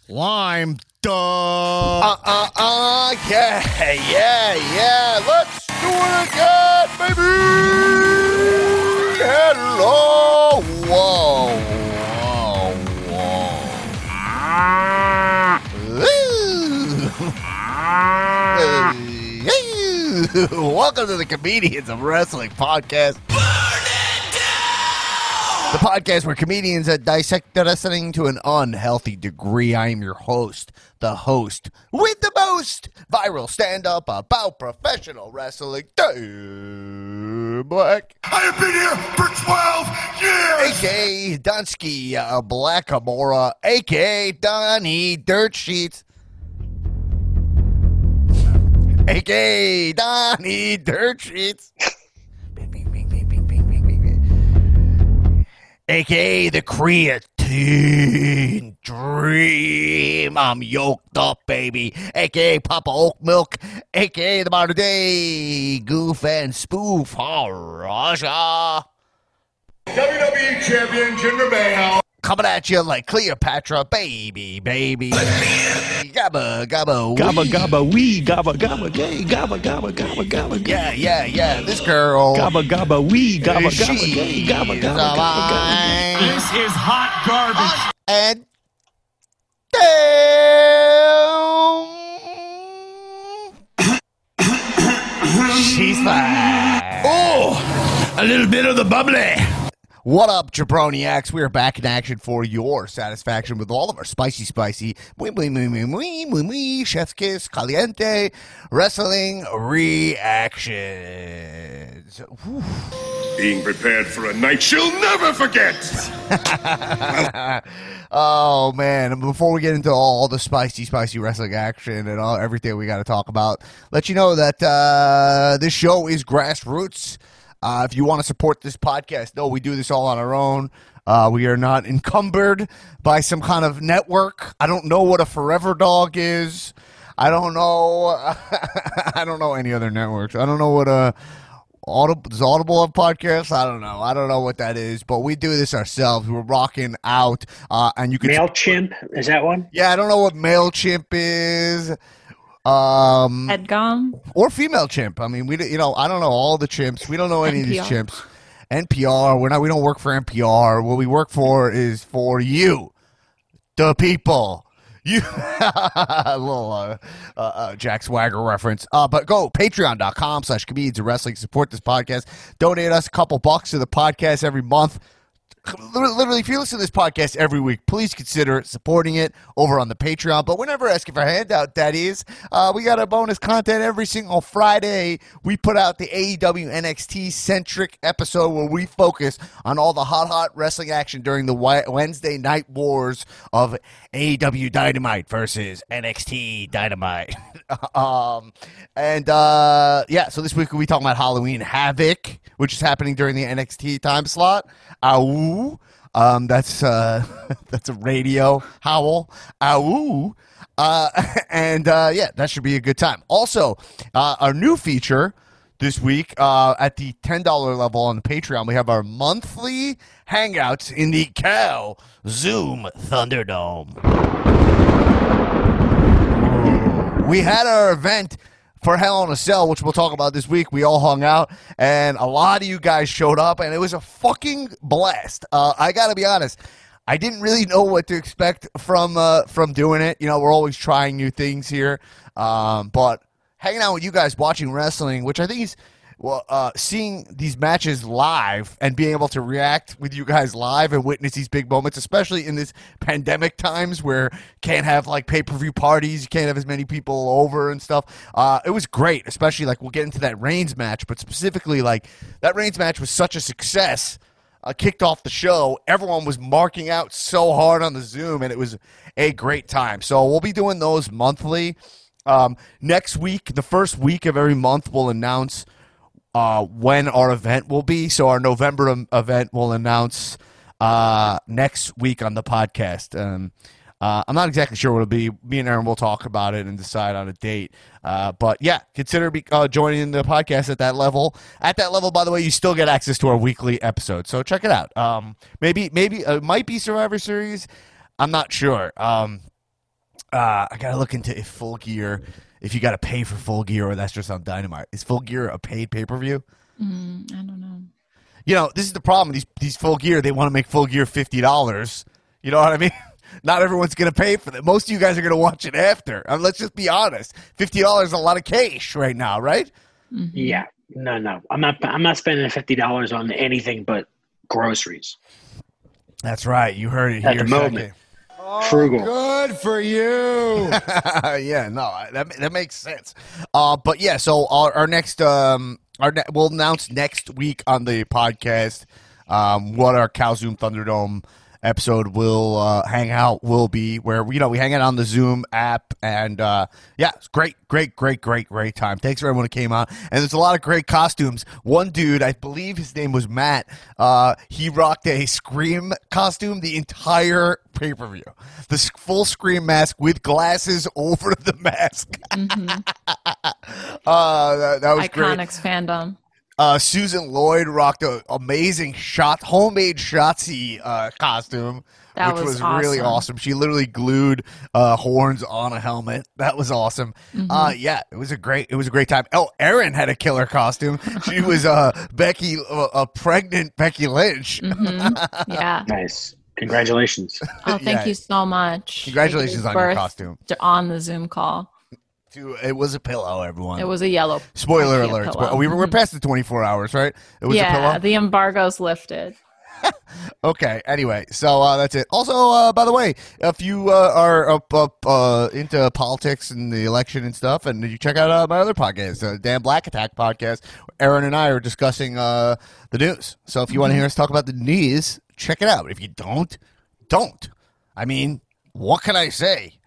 Lime, duh. Yeah. Let's do it again, baby. Hello. Whoa. Welcome to the Comedians of Wrestling podcast. The podcast where comedians dissect wrestling to an unhealthy degree. I am your host, the host with the most viral stand-up about professional wrestling, Dave Black. I have been here for 12 years! A.K.A. Dunsky Blackamora, a.k.a. Donnie Dirt Sheets. A.k.a. Donnie Dirt Sheets. A.k.a. the creatine dream. I'm yoked up, baby. A.k.a. Papa Oak Milk. A.k.a. the modern day goof and spoof Raja. WWE Champion Jinder Mahal. Coming at you like Cleopatra, baby. Gabba, gabba, Gabba, gabba, wee, gabba, gabba, gay, gabba, gabba, gabba, gabba, gay. Yeah. This girl. Gabba, gabba, wee, gabba, She gabba, gay, gabba, is gabba, gabba, gabba. mine. This is hot garbage. And damn, she's fine. Oh, a little bit of the bubbly. What up, Jabroniacs? We are back in action for your satisfaction with all of our spicy, chef's kiss, caliente, wrestling reactions. Whew. Being prepared for a night she'll never forget. Oh, man. And before we get into all the spicy wrestling action and everything we got to talk about, let you know that this show is grassroots. If you want to support this podcast, no, we do this all on our own. We are not encumbered by some kind of network. I don't know what a Forever Dog is. I don't know. I don't know any other networks. I don't know what does Audible have podcasts? I don't know. I don't know what that is, but we do this ourselves. We're rocking out, and you can MailChimp, is that one? Yeah, I don't know what MailChimp is. Headgum or female chimp. I mean, I don't know all the chimps. We don't know any of these chimps. NPR. We don't work for NPR. What we work for is for you, the people. You a little Jack Swagger reference. But go patreon.com/comedians of wrestling. Support this podcast. Donate us a couple bucks to the podcast every month. Literally, if you listen to this podcast every week, please consider supporting it over on the Patreon. But we're never asking for a handout, that is. We got a bonus content every single Friday. We put out the AEW NXT-centric episode where we focus on all the hot wrestling action during the Wednesday night wars of AEW Dynamite versus NXT Dynamite. So this week we'll be talking about Halloween Havoc, which is happening during the NXT time slot. Ow. That's a radio howl. Ow. That should be a good time. Also, our new feature this week at the $10 level on the Patreon, we have our monthly hangouts in the Cal Zoom Thunderdome. We had our event for Hell in a Cell, which we'll talk about this week. We all hung out, and a lot of you guys showed up, and it was a fucking blast. I got to be honest. I didn't really know what to expect from doing it. You know, we're always trying new things here. But hanging out with you guys, watching wrestling, which I think is, seeing these matches live and being able to react with you guys live and witness these big moments, especially in this pandemic times where you can't have like pay-per-view parties, you can't have as many people over and stuff. It was great, especially like we'll get into that Reigns match, but specifically like that Reigns match was such a success. Kicked off the show. Everyone was marking out so hard on the Zoom, and it was a great time. So we'll be doing those monthly. Next week, the first week of every month, we'll announce when our event will be. So our November event will announce next week on the podcast. I'm not exactly sure what it'll be. Me and Aaron will talk about it and decide on a date. But yeah, consider joining the podcast at that level. At that level, by the way, you still get access to our weekly episode. So check it out. Maybe it might be Survivor Series. I'm not sure. I gotta look into if Full Gear, if you gotta pay for Full Gear or that's just on Dynamite. Is Full Gear a paid pay-per-view? I don't know. You know, this is the problem. These Full Gear, they want to make Full Gear $50. You know what I mean? Not everyone's going to pay for that. Most of you guys are going to watch it after. Let's just be honest. $50 is a lot of cash right now, right? Yeah. No. I'm not spending $50 on anything but groceries. That's right. You heard it here. At the moment. Frugal. Good for you. Yeah, no, that makes sense. But yeah, so our next we'll announce next week on the podcast what our Calzoom Thunderdome episode will be, where we hang out on the Zoom app, and it's great time. Thanks for everyone who came out, and there's a lot of great costumes. One dude, I believe his name was Matt, he rocked a Scream costume the entire pay-per-view, the full Scream mask with glasses over the mask. That was Iconics fandom. Susan Lloyd rocked an amazing homemade Shotzi costume, which was really awesome. She literally glued horns on a helmet. That was awesome. Yeah, it was a great time. Oh, Erin had a killer costume. She was Becky, a pregnant Becky Lynch. Yeah, nice. Congratulations. Oh, thank you so much. Congratulations on your costume. On the Zoom call. It was a pillow, everyone. It was a yellow. Spoiler alert. We're past the 24 hours, right? It was a pillow? Yeah, the embargo's lifted. Okay, anyway, so that's it. Also, by the way, if you are up into politics and the election and stuff, and you check out my other podcast, Dan Black Attack podcast, Aaron and I are discussing the news. So if you want to hear us talk about the news, check it out. If you don't. I mean, what can I say?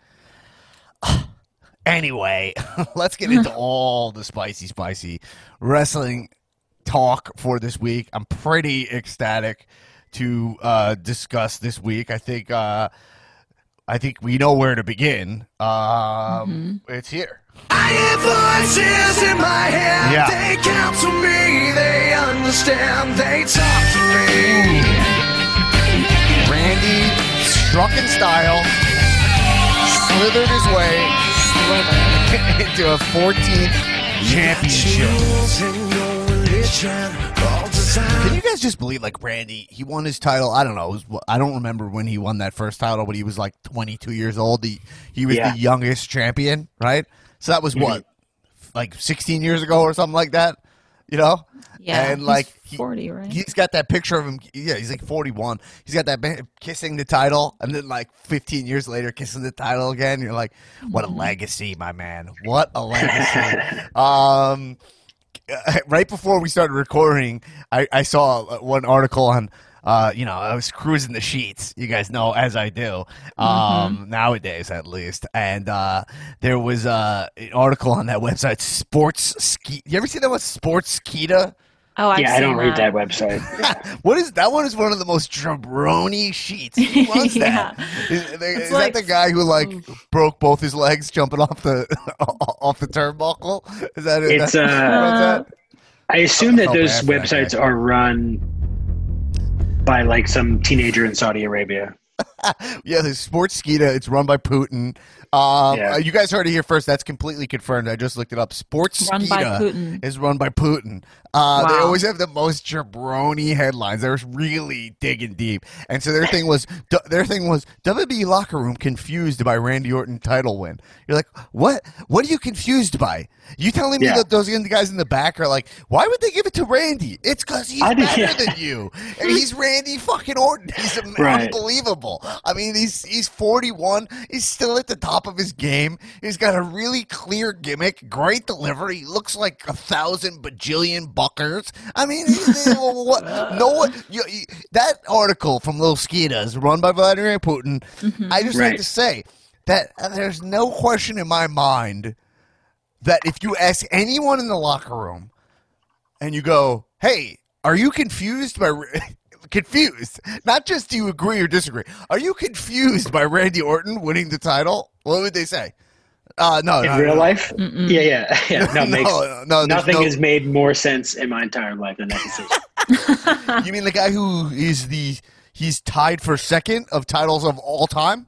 Anyway, let's get into all the spicy wrestling talk for this week. I'm pretty ecstatic to discuss this week. I think we know where to begin. It's here. I hear voices in my head. Yeah. They counsel me. They understand. They talk to me. Randy struck in style, slithered his way into a 14th championship. Can you guys just believe, like, Randy, he won his title, I don't know, I don't remember when he won that first title, but he was like 22 years old. He was the youngest champion, right? So that was what, like 16 years ago or something like that, you know? Yeah, and like 40, right? He's got that picture of him. Yeah, he's like 41. He's got that kissing the title, and then like 15 years later, kissing the title again. You're like, what a legacy, my man! What a legacy. Right before we started recording, I saw one article on. I was cruising the sheets. You guys know, as I do nowadays, at least. And there was an article on that website, Sportskeeda. You ever see that one, Sportskeeda? Oh, I don't read that website. What is that one? Is one of the most jabroni sheets. Who runs that? Is like, that the guy who broke both his legs jumping off the off the turnbuckle? Is that it? It's I assume that those websites are run by like some teenager in Saudi Arabia. Yeah, the Sportskeeda. It's run by Putin. You guys heard it here first. That's completely confirmed. I just looked it up. Sportskeeda is run by Putin. They always have the most jabroni headlines. They're really digging deep. And so their thing was WWE locker room confused by Randy Orton title win. You're like, what? What are you confused by? You telling me that those guys in the back are like, why would they give it to Randy? It's because he's better than you. And he's Randy fucking Orton. He's unbelievable. I mean, he's 41. He's still at the top of his game. He's got a really clear gimmick, great delivery. He looks like 1,000 bajillion buckers. I mean, that article from Lil Skeeta is run by Vladimir Putin. I just like to say that there's no question in my mind that if you ask anyone in the locker room and you go, hey, are you confused by confused? Not just do you agree or disagree. Are you confused by Randy Orton winning the title? What would they say? No. In real life? Yeah. No, nothing has made more sense in my entire life than that decision. You mean the guy who is he's tied for second of titles of all time?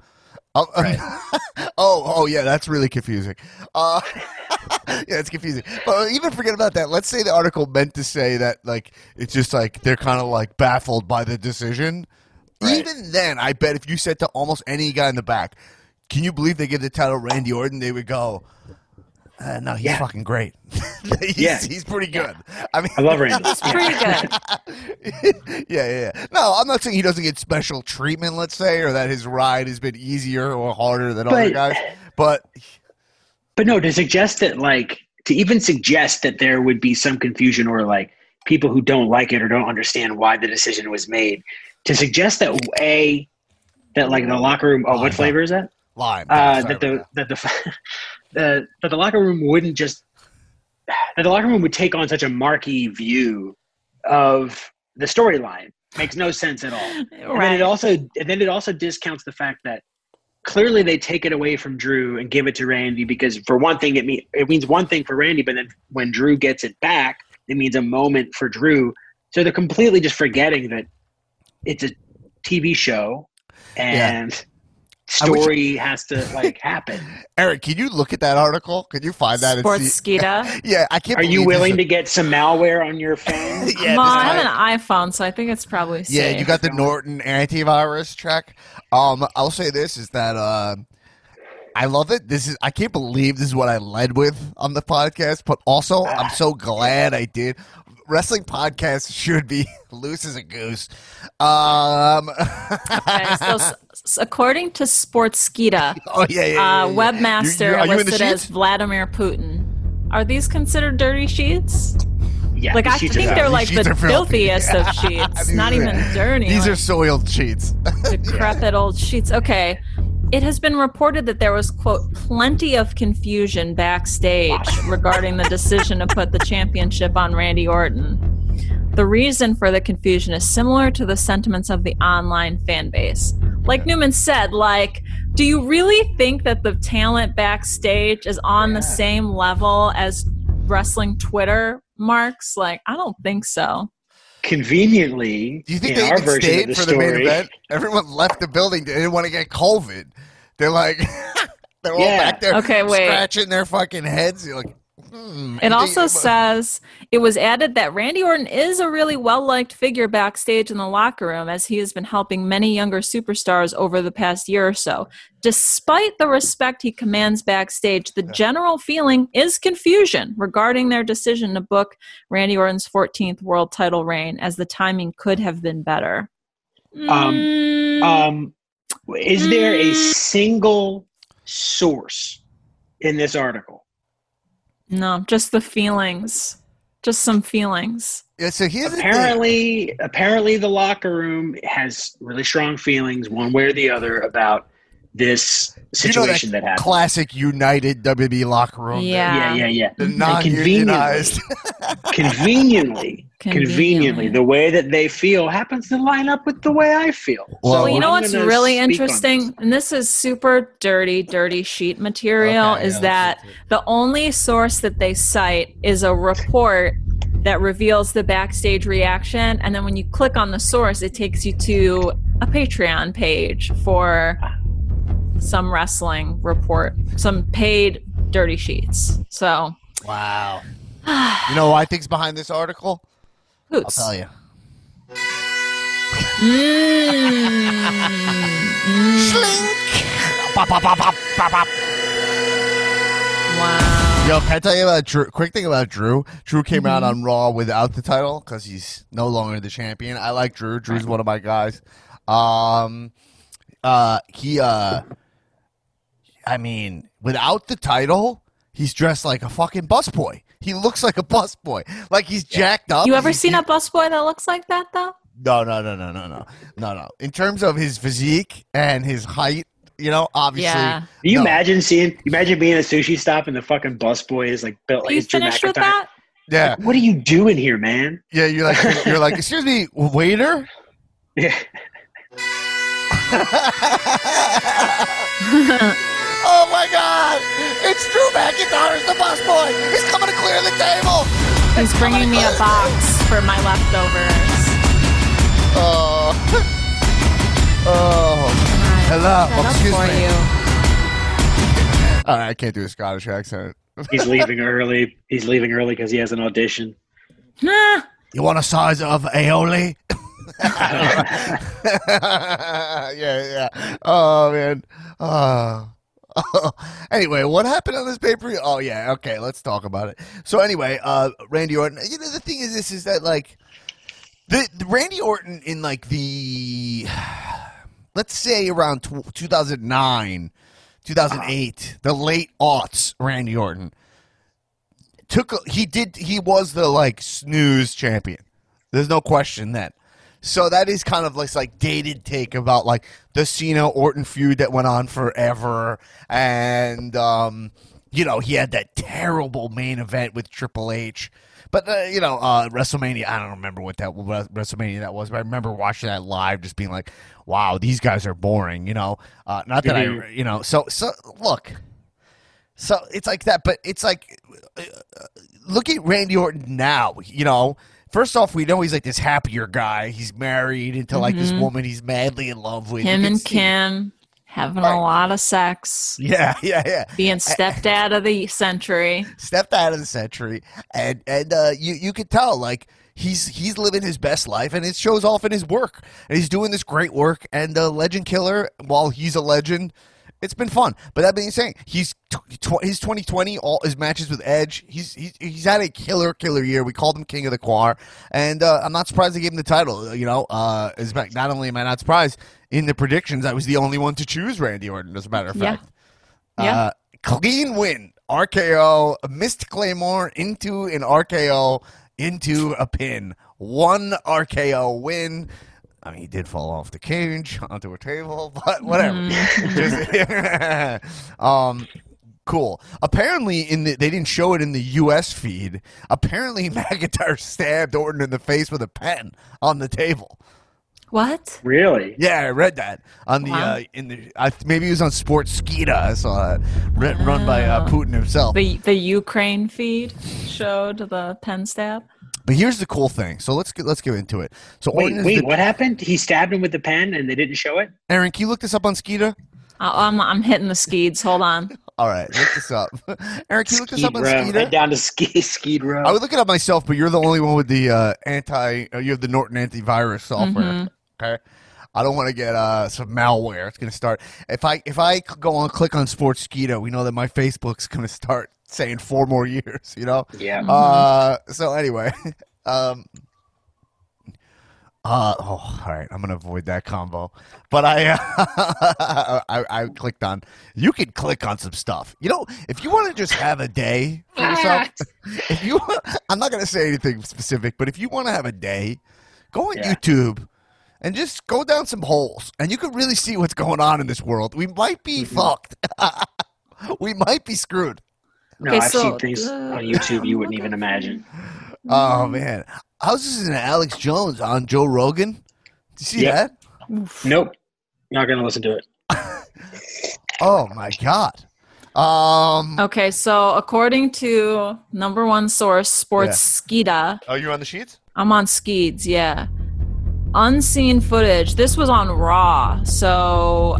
Oh, yeah, that's really confusing. Yeah, it's confusing. But even forget about that. Let's say the article meant to say that, like, it's just like they're kind of like baffled by the decision. Right. Even then, I bet if you said to almost any guy in the back, "Can you believe they give the title Randy Orton?" They would go, "No, he's fucking great. he's pretty good." I mean, I love Randy. It's pretty good. yeah. No, I'm not saying he doesn't get special treatment, let's say, or that his ride has been easier or harder than other guys. But no, to suggest that, like, to even suggest that there would be some confusion or like people who don't like it or don't understand why the decision was made, to suggest that like the locker room. Oh, what flavor is that? lime. That the locker room wouldn't just that the locker room would take on such a marquee view of the storyline makes no sense at all. And then it also discounts the fact that clearly they take it away from Drew and give it to Randy because for one thing it means one thing for Randy, but then when Drew gets it back, it means a moment for Drew. So they're completely just forgetting that it's a TV show and story has to happen. Eric, can you look at that article? Can you find that? Sportskeeda. Yeah, I can't. Are you willing to get some malware on your phone? Well, I have an iPhone, so I think it's probably safe. Yeah, you got the Norton antivirus check. I'll say this is that I love it. I can't believe this is what I led with on the podcast, but also I'm so glad I did. Wrestling podcasts should be loose as a goose. Okay, so according to Sportskeeda, webmaster listed as Vladimir Putin. Are these considered dirty sheets? Yeah, I think they're like the filthiest of sheets. Not even dirty. These are soiled sheets. Decrepit old sheets. Okay. It has been reported that there was, quote, plenty of confusion backstage regarding the decision to put the championship on Randy Orton. The reason for the confusion is similar to the sentiments of the online fan base. Like Newman said, do you really think that the talent backstage is on the same level as wrestling Twitter marks? I don't think so. Conveniently, do you think they even stayed for the main event? Everyone left the building. They didn't want to get COVID. They're they're all back there scratching their fucking heads. You're like, It also says it was added that Randy Orton is a really well-liked figure backstage in the locker room, as he has been helping many younger superstars over the past year or so. Despite the respect he commands backstage, the general feeling is confusion regarding their decision to book Randy Orton's 14th world title reign, as the timing could have been better. Is there a single source in this article? No, just the feelings. Just some feelings. Yeah, so here's apparently the locker room has really strong feelings one way or the other about this situation that happened. Classic United WWE locker room. Yeah. The non-unionized. Conveniently, the way that they feel happens to line up with the way I feel. Well, you know what's really interesting? And this is super dirty sheet material, that the only source that they cite is a report that reveals the backstage reaction. And then when you click on the source, it takes you to a Patreon page for some wrestling report, some paid dirty sheets. So, wow. You know who I think's behind this article? Who's? I'll tell you. Wow. Yo, can I tell you about Drew? Quick thing about Drew. Drew came out on Raw without the title because he's no longer the champion. I like Drew. Drew's one of my guys. Without the title, he's dressed like a fucking busboy. He looks like a busboy. Like he's jacked up. You ever seen a busboy that looks like that, though? No. In terms of his physique and his height, obviously. Yeah. Can you imagine being at a sushi stop and the fucking busboy is built like you finished with that? Yeah. What are you doing here, man? Yeah, you're like, excuse me, waiter? Yeah. Oh my God! It's Drew McIntyre's the busboy. He's coming to clear the table. He's bringing me a box for my leftovers. Oh. Hello. Set up Excuse for me. you. All right, I can't do a Scottish accent. He's leaving early. He's leaving early because he has an audition. Nah. You want a size of aioli? yeah. Oh man. Anyway, what happened on this pay-per-view? Oh yeah. Okay, let's talk about it. So anyway, Randy Orton. You know, the thing is, this is that like the Randy Orton in like the let's say around 2009, 2008, the late aughts. Randy Orton he was the like snooze champion. There's no question that. So that is kind of like dated take about like the Cena Orton feud that went on forever, and you know, he had that terrible main event with Triple H. But you know, WrestleMania, I don't remember what WrestleMania that was, but I remember watching that live, just being like, "Wow, these guys are boring." You know, not that you know. So look, so it's like that, but it's like look at Randy Orton now. You know. First off, we know he's like this happier guy. He's married into like this woman he's madly in love with. Him and Kim having a lot of sex. Yeah. Being stepdad of the century. Stepdad of the century, and you could tell like he's living his best life, and it shows off in his work. And he's doing this great work. And Legend Killer, while he's a legend, it's been fun. But that being said, his 2020, all his matches with Edge, he's had a killer year. We called him King of the Quar, and I'm not surprised they gave him the title. You know, not only am I not surprised, in the predictions, I was the only one to choose Randy Orton, as a matter of fact. Yeah. Clean win, RKO, missed Claymore into an RKO, into a pin. One RKO win. I mean, he did fall off the cage onto a table, but whatever. Cool. Apparently, they didn't show it in the U.S. feed. Apparently, McIntyre stabbed Orton in the face with a pen on the table. What? Really? Yeah, I read that on the maybe it was on Sports Skeeta. I saw that run by Putin himself. The Ukraine feed showed the pen stab. But here's the cool thing. So let's get into it. So wait, what happened? He stabbed him with the pen, and they didn't show it. Aaron, can you look this up on Skeeta? I'm hitting the skeeds. Hold on. All right, look this up. Aaron, can you look this up on Row. Skeeta? Head down to Skeed Row. I would look it up myself, but you're the only one with the you have the Norton antivirus software. Okay, I don't want to get some malware. It's going to start if I go on click on Sports Skeeta, we know that my Facebook's going to start saying 4 more years. You know. Yeah. So anyway, all right. I'm gonna avoid that combo, but I clicked on. You could click on some stuff. You know, if you want to just have a day for yourself, I'm not gonna say anything specific, but if you want to have a day, go on YouTube and just go down some holes, and you can really see what's going on in this world. We might be fucked. We might be screwed. No, I've seen things on YouTube you wouldn't even imagine. Oh man, I was listening to Alex Jones on Joe Rogan. Did you see that? Nope, not gonna listen to it. Oh my god. Okay, so according to number one source, Sports Skeeta. Oh, you're on the sheets? I'm on Skeeds, yeah. Unseen footage. This was on Raw, so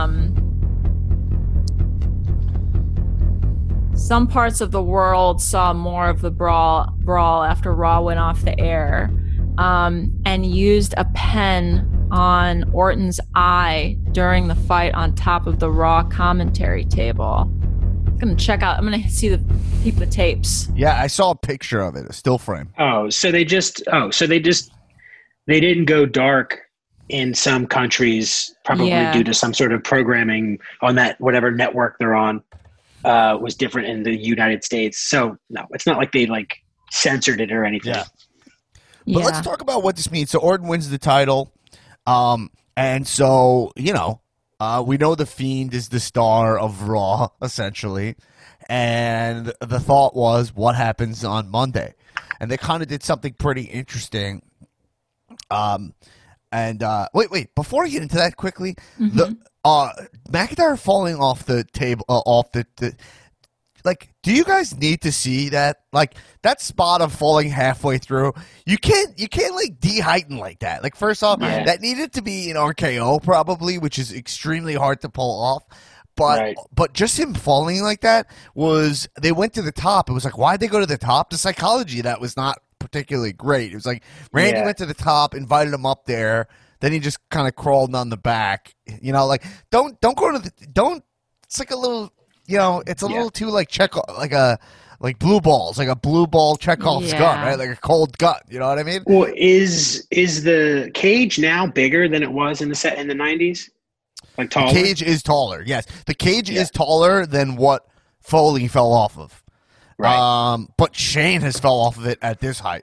some parts of the world saw more of the brawl after Raw went off the air, and used a pen on Orton's eye during the fight on top of the Raw commentary table. I'm gonna check out. I'm gonna peep the tapes. Yeah, I saw a picture of it, a still frame. So they didn't go dark in some countries, probably due to some sort of programming on that whatever network they're on. Was different in the United States. So no, it's not like they like censored it or anything. Yeah. But let's talk about what this means. So Orton wins the title. And so, you know, we know The Fiend is the star of Raw, essentially. And the thought was, what happens on Monday? And they kind of did something pretty interesting. Wait, before I get into that quickly, the McIntyre falling off the table, like, do you guys need to see that? Like, that spot of falling halfway through, you can't like de-heighten like that. Like, first off, that needed to be an RKO probably, which is extremely hard to pull off. But just him falling like that was, they went to the top. It was like, why'd they go to the top? The psychology of that was not particularly great. It was like Randy went to the top, invited him up there, then he just kind of crawled on the back. You know, like, don't go to the, don't, it's like a little, you know, it's a little too like like blue balls, like a blue ball Chekhov's gun, right? Like a cold gun. You know what I mean? Well, is the cage now bigger than it was in the 90s? Like taller? The cage is taller. Yes, the cage is taller than what Foley fell off of. Right. But Shane has fell off of it at this height.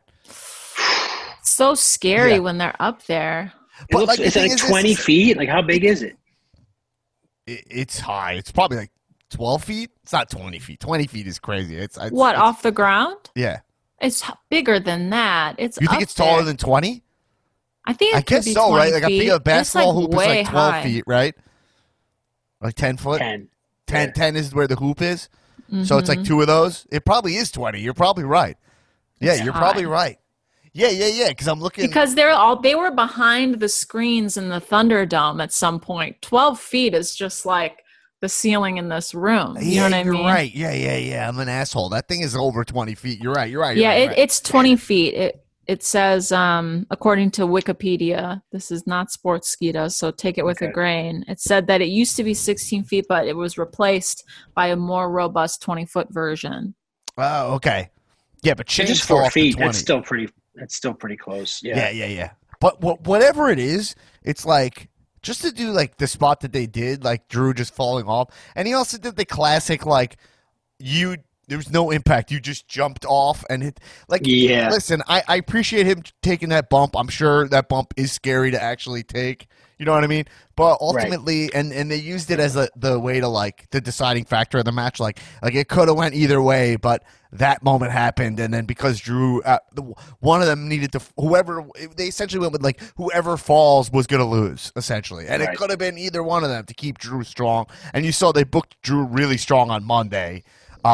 So scary when they're up there. But like, it's like 20 feet. Like, how big is it? It's high. It's probably like 12 feet. It's not 20 feet. 20 feet is crazy. It's off the ground? Yeah. It's bigger than that. It's You think it's taller than 20? I think I guess so, right? Like, I think a basketball hoop is like 12 feet, right? Like 10 foot? 10 is where the hoop is. Mm-hmm. So it's like two of those. It probably is 20. You're probably right. Yeah, you're probably right. Yeah. Because I'm looking. Because they were behind the screens in the Thunderdome at some point. 12 feet is just like the ceiling in this room. You know what I mean? You're right. Yeah. I'm an asshole. That thing is over 20 feet. You're right. It's 20 feet. It says, according to Wikipedia, this is not Sportskeeda, so take it with a grain. It said that it used to be 16 feet, but it was replaced by a more robust 20-foot version. Oh, okay. Yeah, but Shane's just 4 feet. That's still pretty close. Yeah. But whatever it is, it's like, just to do like the spot that they did, like Drew just falling off, and he also did the classic like there was no impact. You just jumped off and hit. Like, listen, I appreciate him taking that bump. I'm sure that bump is scary to actually take. You know what I mean? But ultimately, and they used it as the way to, like, the deciding factor of the match. Like it could have went either way, but that moment happened. And then because Drew, one of them needed to, they essentially went with, like, whoever falls was going to lose, essentially. And it could have been either one of them to keep Drew strong. And you saw they booked Drew really strong on Monday.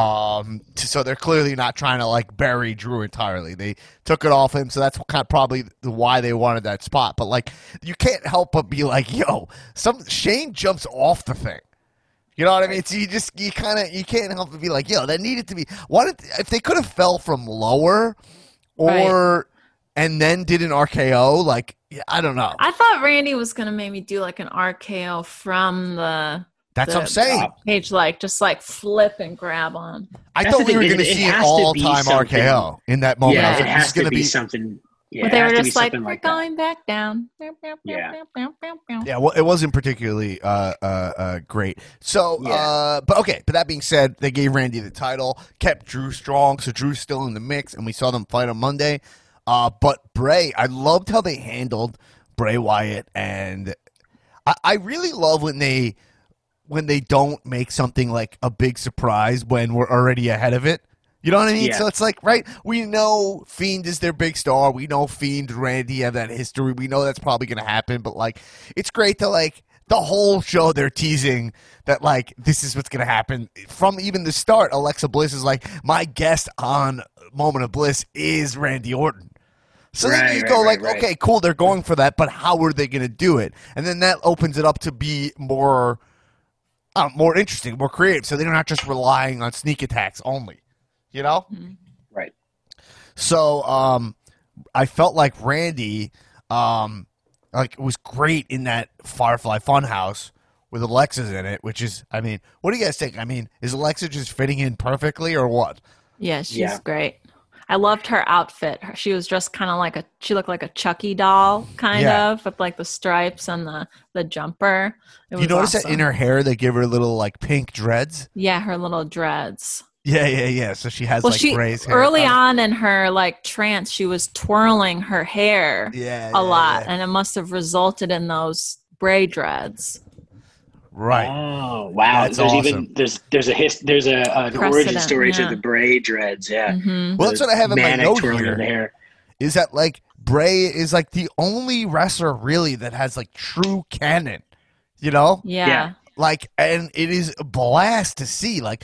So they're clearly not trying to like bury Drew entirely. They took it off him, so that's probably why they wanted that spot. But like, you can't help but be like, yo, Shane jumps off the thing. You know what I mean? So you can't help but be like, yo, that needed to be. If they could have fell from lower, and then did an RKO, like, I don't know. I thought Randy was gonna maybe do like an RKO from the. That's what I'm saying. Page, like, just like flip and grab on. I thought we were going to see an all-time RKO in that moment. Yeah, it has to be something. Yeah, but they were just like, we're going back down. Yeah, well, it wasn't particularly great. So, but that being said, they gave Randy the title, kept Drew strong, so Drew's still in the mix, and we saw them fight on Monday. But Bray, I loved how they handled Bray Wyatt, and I really love when they don't make something like a big surprise when we're already ahead of it. You know what I mean? Yeah. So it's like, right, we know Fiend is their big star. We know Fiend, Randy have that history. We know that's probably going to happen. But, like, it's great to, like, the whole show they're teasing that, like, this is what's going to happen. From even the start, Alexa Bliss is like, my guest on Moment of Bliss is Randy Orton. So then you go okay, cool, they're going for that, but how are they going to do it? And then that opens it up to be more interesting, more creative, so they're not just relying on sneak attacks only, you know? Right. So I felt like Randy was great in that Firefly Funhouse with Alexa's in it, which is, I mean, what do you guys think? I mean, is Alexa just fitting in perfectly or what? Yeah, she's great. I loved her outfit. She was dressed kind of like she looked like a Chucky doll, kind of, with like the stripes and the jumper. You notice that in her hair they give her little like pink dreads? Yeah, her little dreads. Yeah. So she has Bray's hair. Early on in her like trance, she was twirling her hair a lot, and it must have resulted in those Bray dreads. Right. Oh wow! That's awesome. There's an origin story to the Bray dreads. Yeah. Mm-hmm. Well, that's what I have in my note here. Is that like Bray is like the only wrestler really that has like true canon, you know? Yeah. Like, and it is a blast to see. Like,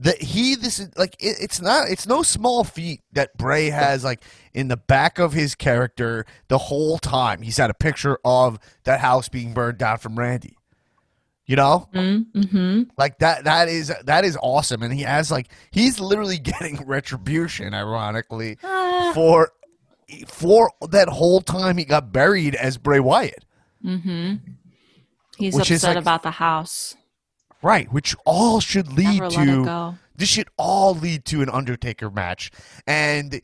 it's no small feat that Bray has, like, in the back of his character the whole time. He's had a picture of that house being burned down from Randy. You know? Mm-hmm. Like, that is awesome. And he has, like, he's literally getting retribution, ironically, for that whole time he got buried as Bray Wyatt. Mm-hmm. He's Which is upset like- about the house. Right, which all should lead Never let it to go. this should all lead to an Undertaker match, and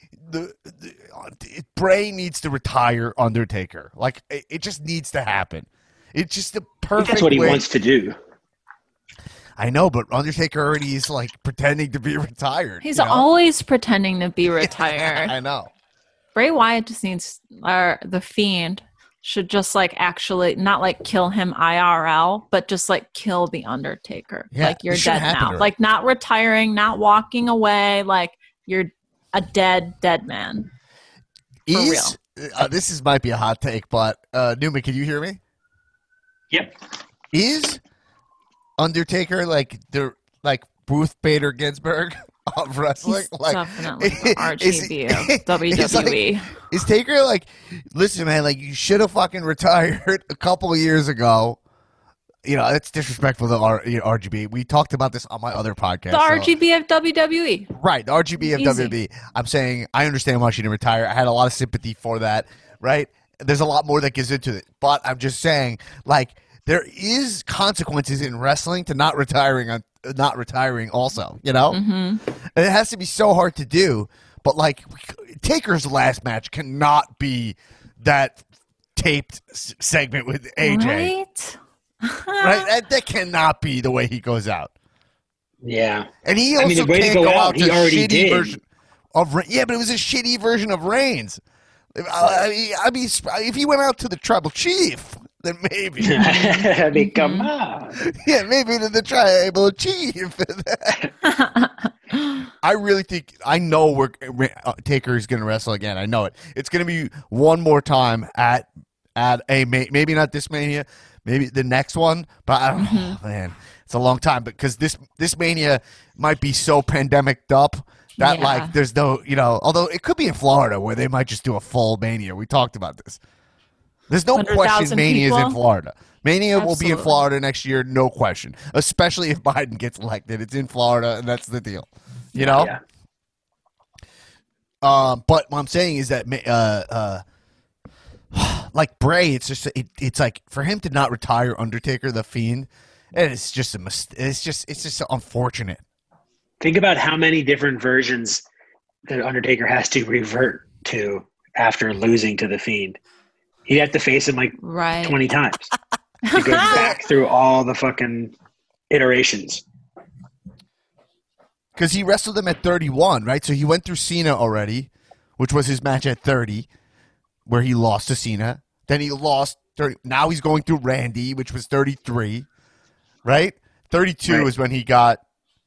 Bray needs to retire Undertaker. Like, it just needs to happen. It's just the I think perfect that's what he way. wants to do. I know, but Undertaker already is, like, pretending to be retired. He's you know? always pretending to be retired. I know. Bray Wyatt just needs, or the Fiend should just, like, actually not, like, kill him IRL, but just, like, kill the Undertaker. Yeah, Like, you're it should dead happen now. to him. Like, not retiring, not walking away. Like, you're a dead man. This might be a hot take, but Newman, can you hear me? Yep. Is Undertaker like Ruth Bader Ginsburg of wrestling? He's Like, definitely the RGB of is WWE. like- is Taker like, listen, man, like, you should have fucking retired a couple of years ago. You know, it's disrespectful to RGB. We talked about this on my other podcast. The RGB of WWE. Right, the RGB of Easy. WWE. I'm saying I understand why she didn't retire. I had a lot of sympathy for that, right? There's a lot more that goes into it. But I'm just saying, like, there is consequences in wrestling to not retiring also, you know? Mm-hmm. And it has to be so hard to do. But, like, Taker's last match cannot be that taped segment with AJ. Right? Right? That cannot be the way he goes out. Yeah. And he I also mean, the way to can't go go out, out he to already shitty did. version of yeah, but it was a shitty version of Reigns. I mean, if he went out to the Tribal Chief, then maybe, I mean, come on. yeah, maybe to the Tribal Chief. I really think I know Taker is going to wrestle again. I know it. It's going to be one more time at a maybe not this Mania, maybe the next one, but I don't know, man. It's a long time because this Mania might be so pandemiced up that Yeah. like there's no, you know, although it could be in Florida where they might just do a full Mania. We talked about this. There's no 100,000 question Mania is in people? Florida. Mania will be in Absolutely. Florida next year, no question. Especially if Biden gets elected. It's in Florida, and that's the deal. You know? Yeah. But what I'm saying is that like Bray, it's just it's like for him to not retire Undertaker the Fiend, it's just a it's just unfortunate. Think about how many different versions the Undertaker has to revert to after losing to the Fiend. He'd have to face him like Right. 20 times to go back through all the fucking iterations. Because he wrestled him at 31, right? So he went through Cena already, which was his match at 30, where he lost to Cena. Then he lost 30. Now he's going through Randy, which was 33, right? 32 Right. is when he got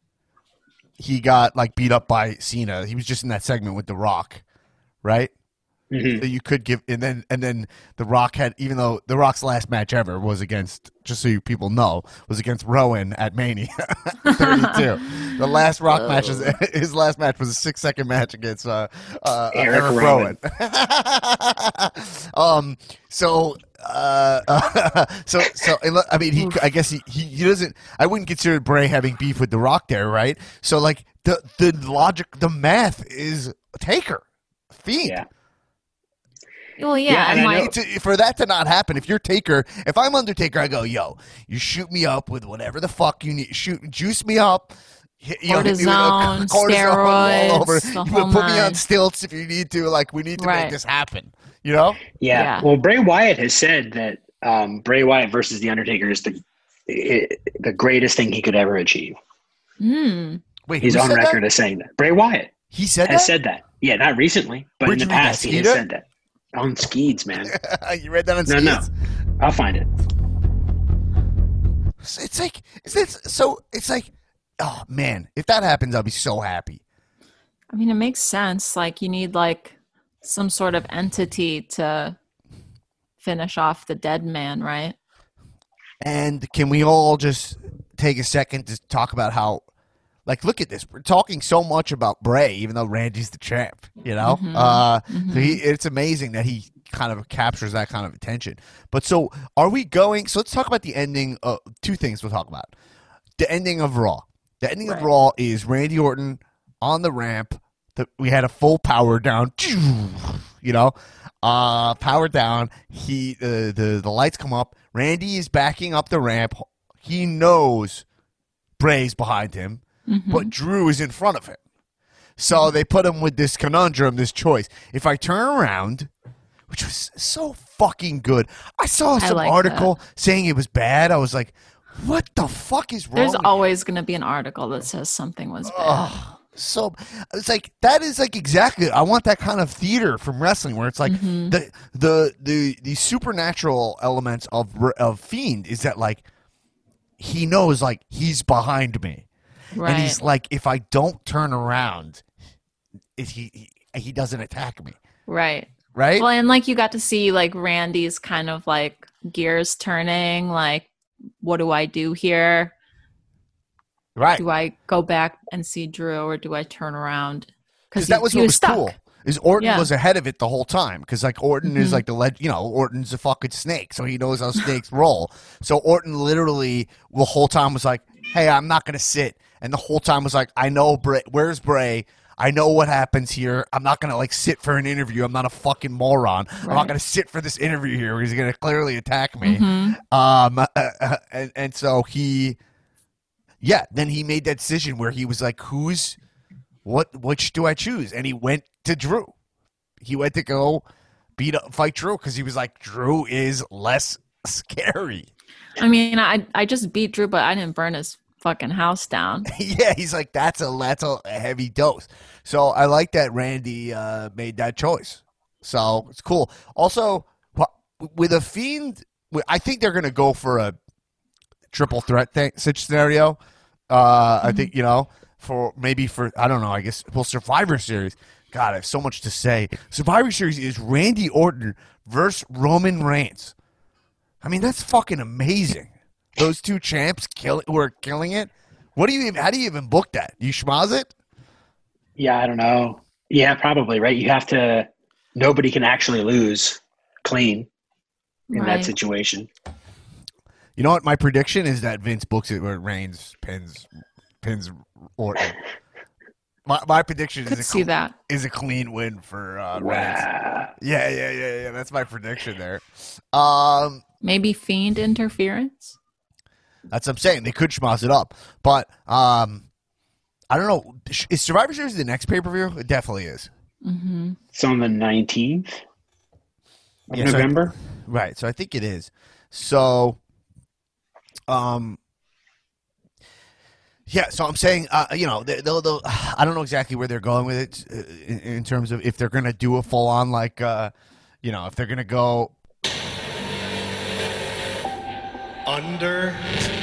like beat up by Cena. He was just in that segment with The Rock, right? Mhm. So you could give, and then The Rock had, even though The Rock's last match ever was against, just so you people know, was against Rowan at Mania 32. The last Rock match was his last match was a 6-second match against Eric Rowan. So I mean, I guess he doesn't. I wouldn't consider Bray having beef with The Rock there, right? So like the logic, the math is Taker, Fiend. Yeah. Well, yeah. Yeah, and and I like, know- For that to not happen, if you're Taker, if I'm Undertaker, I go, yo, you shoot me up with whatever the fuck you need. Juice me up. Hit me with Cortisone, cortisone all over. steroids, the You whole can put me on nine. stilts if you need to. Like, we need to Right. make this happen. You know? Yeah. Yeah. Well, Bray Wyatt has said that Bray Wyatt versus The Undertaker is the greatest thing he could ever achieve. Wait, He's who on said record that? as saying that. Bray Wyatt He said has that? said that. Yeah, not recently, but Where'd in the you read that, past he has Skeeter? said that. On Skeeds, man. You read that on No, no. Skeets? I'll find it. It's like, oh man, if that happens, I'll be so happy. I mean, it makes sense. Like, you need like some sort of entity to finish off the dead man, right? And can we all just take a second to talk about how, like, look at this. We're talking so much about Bray, even though Randy's the champ, you know? So it's amazing that he kind of captures that kind of attention. But so are we going – so let's talk about the ending. Two things we'll talk about. The ending of Raw. The ending of Raw is Randy Orton on the ramp. We had a full power down, you know, power down. The lights come up. Randy is backing up the ramp. He knows Bray's behind him, but Drew is in front of him. So they put him with this conundrum, this choice. If I turn around, which was so fucking good. I saw some article saying it was bad. I was like, what the fuck is wrong? There's always going to be an article that says something was bad. So it's like that is like exactly. I want that kind of theater from wrestling where it's like the supernatural elements of Fiend is that like he knows like he's behind me, and he's like if I don't turn around, he doesn't attack me. Right. Right. Well, and like you got to see like Randy's kind of like gears turning. Like, what do I do here? Right. Do I go back and see Drew, or do I turn around? Because that was what was stuck. cool. Is Orton was ahead of it the whole time? Because like Orton is like Orton's a fucking snake, so he knows how snakes roll. So Orton literally the whole time was like, "Hey, I'm not gonna sit," and the whole time was like, "I know Bray. Where's Bray? I know what happens here. I'm not gonna like sit for an interview. I'm not a fucking moron. I'm not gonna sit for this interview here. Where he's gonna clearly attack me." And so he. Yeah, then he made that decision where he was like, which do I choose? And he went to Drew. He went to go fight Drew because he was like, Drew is less scary. I mean, I just beat Drew, but I didn't burn his fucking house down. Yeah, he's like, that's a heavy dose. So I like that Randy made that choice. So it's cool. Also, with a Fiend, I think they're going to go for a triple threat such scenario. I think, I don't know, I guess, Survivor Series. God, I have so much to say. Survivor Series is Randy Orton versus Roman Reigns. I mean, that's fucking amazing. Those two champs who are killing it. How do you even book that? You schmoz it? Yeah, I don't know. Yeah, probably, right? You have to, nobody can actually lose clean in that situation. You know what? My prediction is that Vince books it where Reigns pins Orton. My prediction is a clean win for Reigns. Yeah. That's my prediction there. Maybe Fiend interference? That's what I'm saying. They could schmoz it up. But I don't know. Is Survivor Series the next pay-per-view? It definitely is. Mm-hmm. It's on the 19th of November. Right. So I think it is. So... yeah, so I'm saying, they'll I don't know exactly where they're going with it in terms of if they're going to do a full-on, like, if they're going to go... Under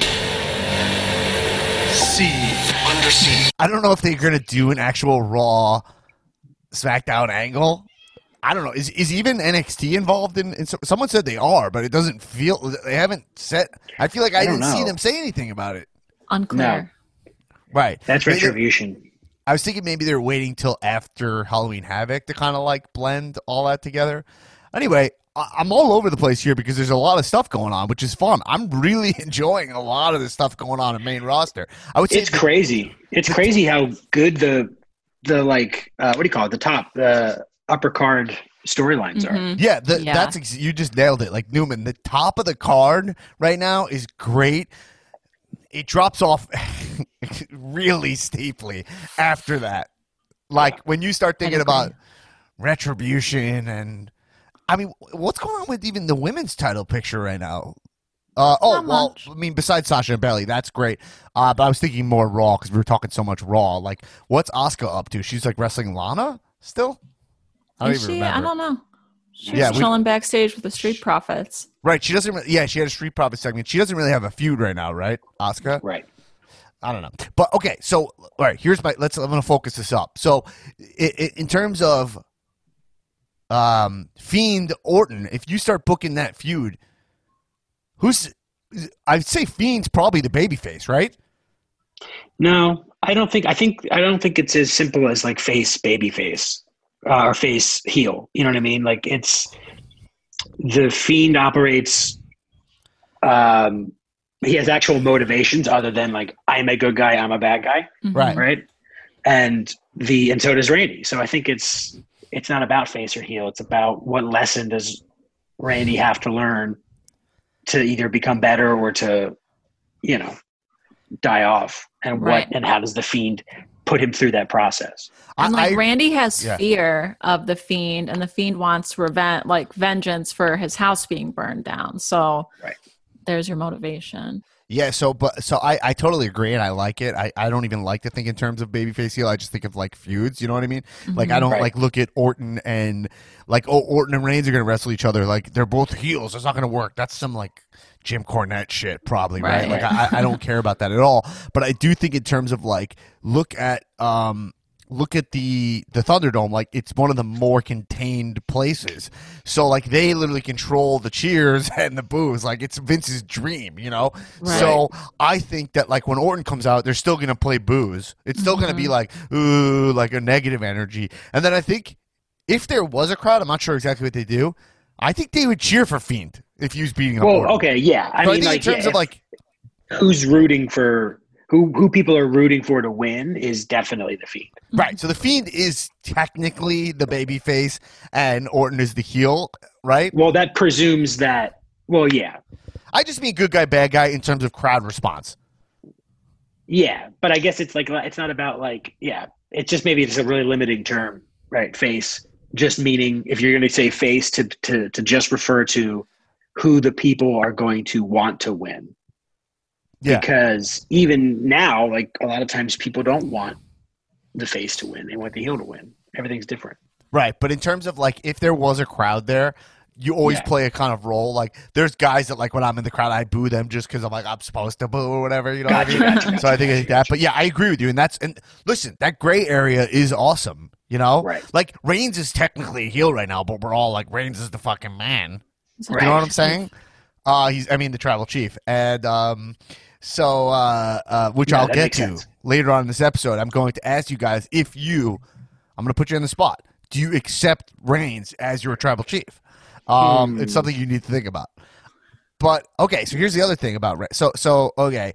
siege. I don't know if they're going to do an actual Raw SmackDown angle. I don't know. Is even NXT involved in someone said they are, but it doesn't feel they haven't said. I feel like I didn't see them say anything about it. Unclear. No. Right. That's Retribution. I was thinking maybe they're waiting till after Halloween Havoc to kind of like blend all that together. Anyway, I'm all over the place here because there's a lot of stuff going on, which is fun. I'm really enjoying a lot of the stuff going on in main roster. I would say it's crazy. It's crazy how good the like what do you call it? The upper card storylines are. Yeah, that's you just nailed it. Like Newman, the top of the card right now is great. It drops off really steeply after that. Like when you start thinking about Retribution and I mean, what's going on with even the women's title picture right now? Besides Sasha and Bayley, that's great. But I was thinking more Raw because we were talking so much Raw. Like, what's Asuka up to? She's like wrestling Lana still? I don't even remember. I don't know. She's chilling backstage with the Street Profits. Right. She doesn't. She had a Street Profits segment. She doesn't really have a feud right now, right, Asuka? Right. I don't know. But okay. So, all right. I'm going to focus this up. So, in terms of Fiend Orton, if you start booking that feud, I'd say Fiend's probably the babyface, right? No, I don't think it's as simple as like face baby face or face heel. You know what I mean? Like it's the Fiend operates. He has actual motivations other than like I'm a good guy, I'm a bad guy, Right. right? And so does Randy. So I think it's not about face or heel. It's about what lesson does Randy have to learn to either become better or to, die off, and Right. and how does the Fiend put him through that process? And like I- Randy has yeah. fear of the Fiend, and the Fiend wants vengeance for his house being burned down. So Right. there's your motivation. Yeah, so I totally agree, and I like it. I don't even like to think in terms of babyface heel. I just think of like feuds. You know what I mean? Like I don't Right. like look at Orton and like Orton and Reigns are gonna wrestle each other. Like they're both heels. It's not gonna work. That's some like Jim Cornette shit, probably, right? Right. Like I don't care about that at all. But I do think in terms of like look at the Thunderdome, like it's one of the more contained places. So like they literally control the cheers and the boos. Like it's Vince's dream, you know? Right. So I think that like when Orton comes out, they're still gonna play boos. It's still gonna be like, ooh, like a negative energy. And then I think if there was a crowd, I'm not sure exactly what they do. I think they would cheer for Fiend if he was beating up Well, Orton. okay, yeah. I So mean, think like in terms of like who's rooting for who people are rooting for to win is definitely the Fiend. right, so the Fiend is technically the baby face and Orton is the heel, right? Well, that presumes that. Well, yeah, I just mean good guy, bad guy in terms of crowd response. yeah, but I guess it's like it's not about like it's just maybe it's a really limiting term, right? Face, just meaning if you're going to say face to just refer to who the people are going to want to win. Yeah. Because even now, like a lot of times people don't want the face to win. They want the heel to win. Everything's different. Right, but in terms of like if there was a crowd there, you always Yeah. play a kind of role. Like there's guys that like when I'm in the crowd, I boo them just because I'm like I'm supposed to boo or whatever. You know what I mean? So I think like that. But yeah, I agree with you. And listen, that gray area is awesome. You know, Right. Like Reigns is technically a heel right now, but we're all like Reigns is the fucking man. Right. You know what I'm saying? The tribal chief, and which Yeah, I'll that get makes to sense. later on in this episode. I'm going to ask you guys I'm going to put you on the spot. Do you accept Reigns as your tribal chief? It's something you need to think about. But okay, so here's the other thing about okay,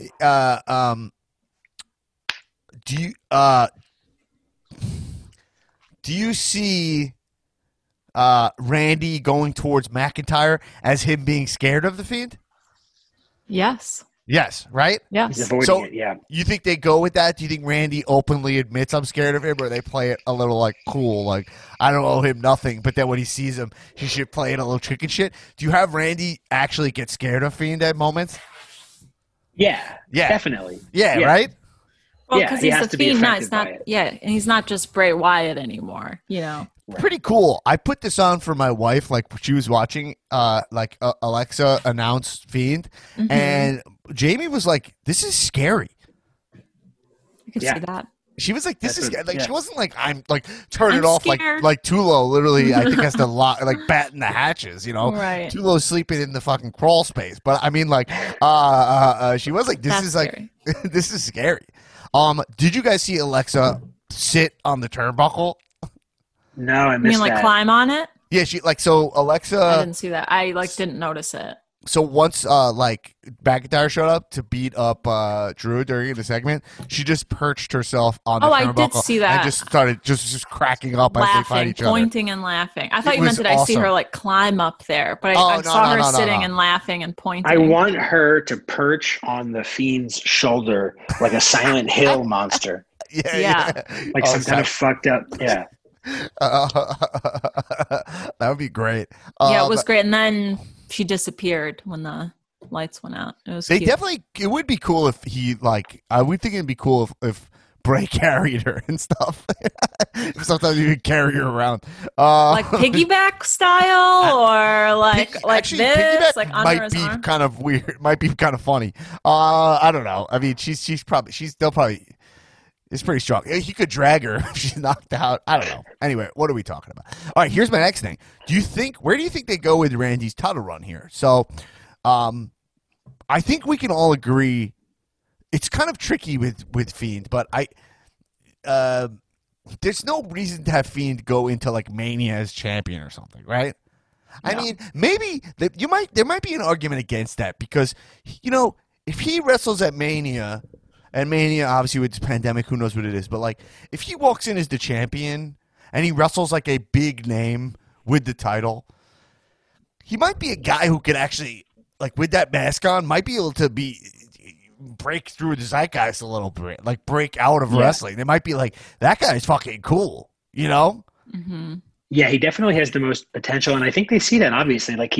do you see Randy going towards McIntyre as him being scared of the Fiend? Yes. Yes, right? He's Yes. avoiding So- it. Yeah. You think they go with that? Do you think Randy openly admits I'm scared of him, or they play it a little like cool, like I don't owe him nothing, but then when he sees him, he should play it a little chicken shit? Do you have Randy actually get scared of Fiend at moments? Yeah. Yeah. Definitely. Yeah, right? Well, Yeah, because he he's has the to be Fiend now. affected It's not. by it. Yeah, and he's not just Bray Wyatt anymore. Pretty cool. I put this on for my wife, like she was watching, Alexa announce Fiend, and Jamie was like, "This is scary." I could Yeah. see that. She was like, "This That's is what- like." yeah. She wasn't like, "I'm like turn it I'm off," scared. like Tulo literally. I think has to like batten the hatches, you know. Right. Tulo's sleeping in the fucking crawl space, but I mean, like, she was like, "This That's is like, this is scary." Did you guys see Alexa sit on the turnbuckle? No, I You missed mean like that. climb on it? Yeah, she like so I Alexa. didn't see that. I didn't notice it. So once McIntyre showed up to beat up Drew during the segment, she just perched herself on the Oh, I turnbuckle did see that. and just started just cracking up as they fight Laughing, each other. pointing, and laughing. I thought It you meant was did I see awesome. her like climb up there, but Oh, I no, saw no, her no, no, sitting no. and laughing and pointing. I want her to perch on the Fiend's shoulder like a Silent Hill monster, Yeah, Yeah. like Oh, some kind of fucked up. Yeah, that would be great. Yeah, it was great. And then she disappeared when the lights went out. It was They cute. definitely. It would be cool if he like. I would think it'd be cool if Bray carried her and stuff. Sometimes you could carry her around, like piggyback style or like actually, this, piggyback like under might his be arm. kind of weird. Might be kind of funny. I don't know. I mean, she's still probably. It's pretty strong. He could drag her if she's knocked out. I don't know. Anyway, what are we talking about? All right, here's my next thing. Where do you think they go with Randy's title run here? So, I think we can all agree it's kind of tricky with Fiend, but there's no reason to have Fiend go into like Mania as champion or something, right? I mean, maybe there might be an argument against that because, if he wrestles at Mania, and Mania obviously with this pandemic, who knows what it is, but like if he walks in as the champion and he wrestles like a big name with the title, he might be a guy who could actually, like with that mask on, might be able to break through the zeitgeist a little bit, like break out of wrestling. They might be like, that guy's fucking cool, Mm-hmm. Yeah, he definitely has the most potential, and I think they see that obviously. Like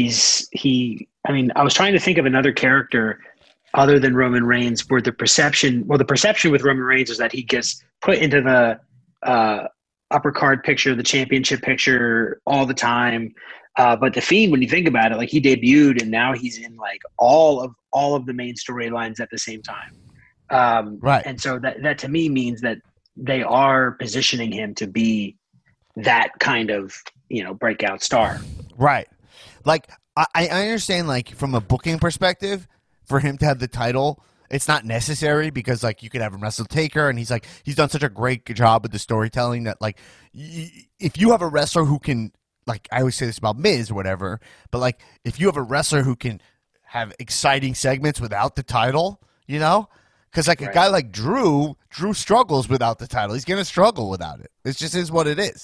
I was trying to think of another character other than Roman Reigns where the perception with Roman Reigns is that he gets put into the upper card picture, the championship picture all the time. But the Fiend, when you think about it, like he debuted and now he's in like all of the main storylines at the same time. Right. And so that to me means that they are positioning him to be that kind of, breakout star. Right. Like I understand, like from a booking perspective, for him to have the title, it's not necessary because like you could have him wrestle Taker, and he's done such a great job with the storytelling that like if you have a wrestler who can, like I always say this about Miz or whatever, but like if you have a wrestler who can have exciting segments without the title, because like a guy like Drew struggles without the title. He's gonna struggle without it. It just is what it is.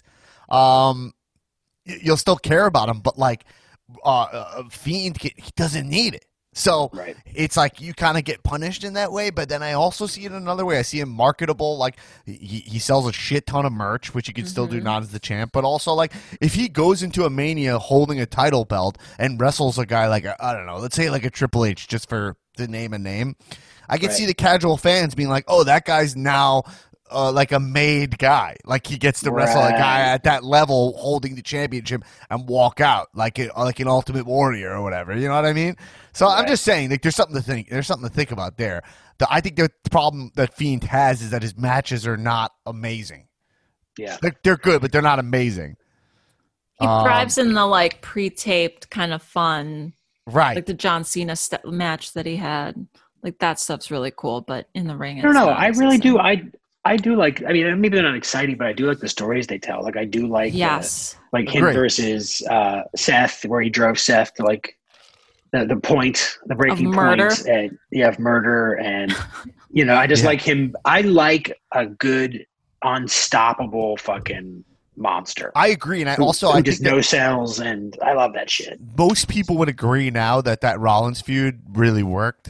You'll still care about him, but like Fiend, he doesn't need it. So it's like you kind of get punished in that way, but then I also see it another way. I see him marketable, like he sells a shit ton of merch, which he can still do not as the champ, but also like if he goes into a Mania holding a title belt and wrestles a guy like, I don't know, let's say like a Triple H, just for to name a name, I can see the casual fans being like, oh, that guy's now like a made guy. Like he gets to wrestle a guy at that level holding the championship and walk out like an Ultimate Warrior or whatever. You know what I mean? So I'm just saying, like, there's something to think about there. I think the problem that Fiend has is that his matches are not amazing. Yeah. They're good, but they're not amazing. He thrives in the like pre-taped kind of fun. Right. Like the John Cena match that he had. Like that stuff's really cool, but in the ring, I don't know. I really do. I do like. I mean, maybe they're not exciting, but I do like the stories they tell. Like I do like. Yes. Like him versus Seth, where he drove Seth to like the breaking point, of murder, and I just like him. I like a good, unstoppable fucking monster. I agree, and I think just no sells, and I love that shit. Most people would agree now that Rollins feud really worked.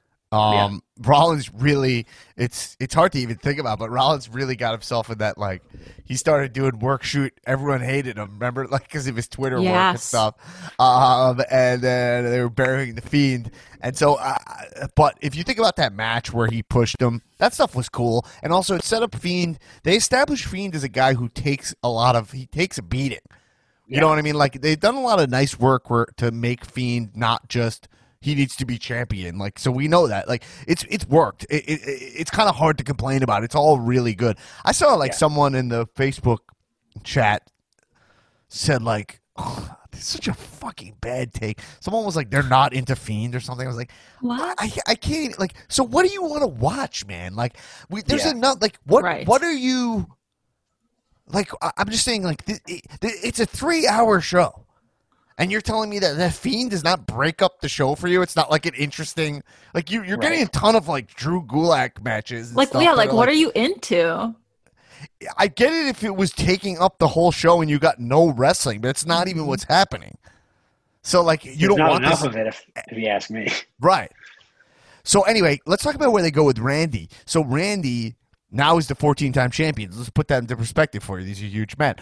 Rollins really, it's hard to even think about, but Rollins really got himself in that, like, he started doing work shoot. Everyone hated him, remember? Like, because of his Twitter work and stuff. And then they were burying the Fiend. And so, but if you think about that match where he pushed him, that stuff was cool. And also, it set up Fiend. They established Fiend as a guy who takes a beating. You know what I mean? Like, they've done a lot of nice work to make Fiend not just he needs to be champion. Like, so we know that. Like, it's worked. It's kind of hard to complain about. It's all really good. I saw someone in the Facebook chat said like, oh, this is such a fucking bad take. Someone was like, they're not into Fiend or something. I was like, what? I can't. Like, so what do you want to watch, man? Like, there's enough. Like, what are you? Like, I'm just saying, like, it's a 3-hour show. And you're telling me that Fiend does not break up the show for you? It's not like an interesting, like you're getting a ton of like Drew Gulak matches. And like, stuff like what are you into? I get it if it was taking up the whole show and you got no wrestling, but it's not even what's happening. So like you don't want enough of it, if you ask me. Right. So anyway, let's talk about where they go with Randy. So Randy now is the 14-time champion. Let's put that into perspective for you. These are huge men.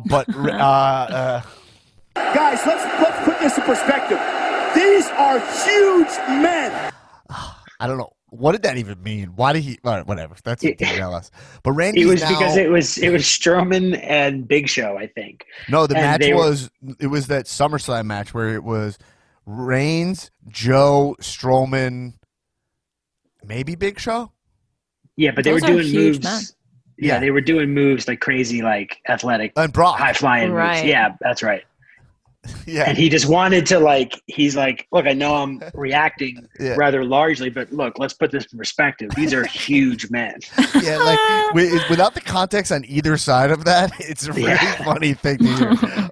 Guys, let's put this in perspective. These are huge men. I don't know. What did that even mean? Why did he? Whatever. That's ridiculous. But Randy. It was because it was Strowman and Big Show, I think. No, the match was that SummerSlam match where it was Reigns, Joe, Strowman, maybe Big Show. Yeah, but they were doing moves. Yeah, they were doing moves like crazy, like athletic and Brock high flying moves. Yeah, that's right. Yeah. And he just wanted to, like, he's like, look, I know I'm reacting Yeah. rather largely, but look, let's put this in perspective. These are huge men. Yeah, like without the context on either side of that, it's a really funny thing to hear.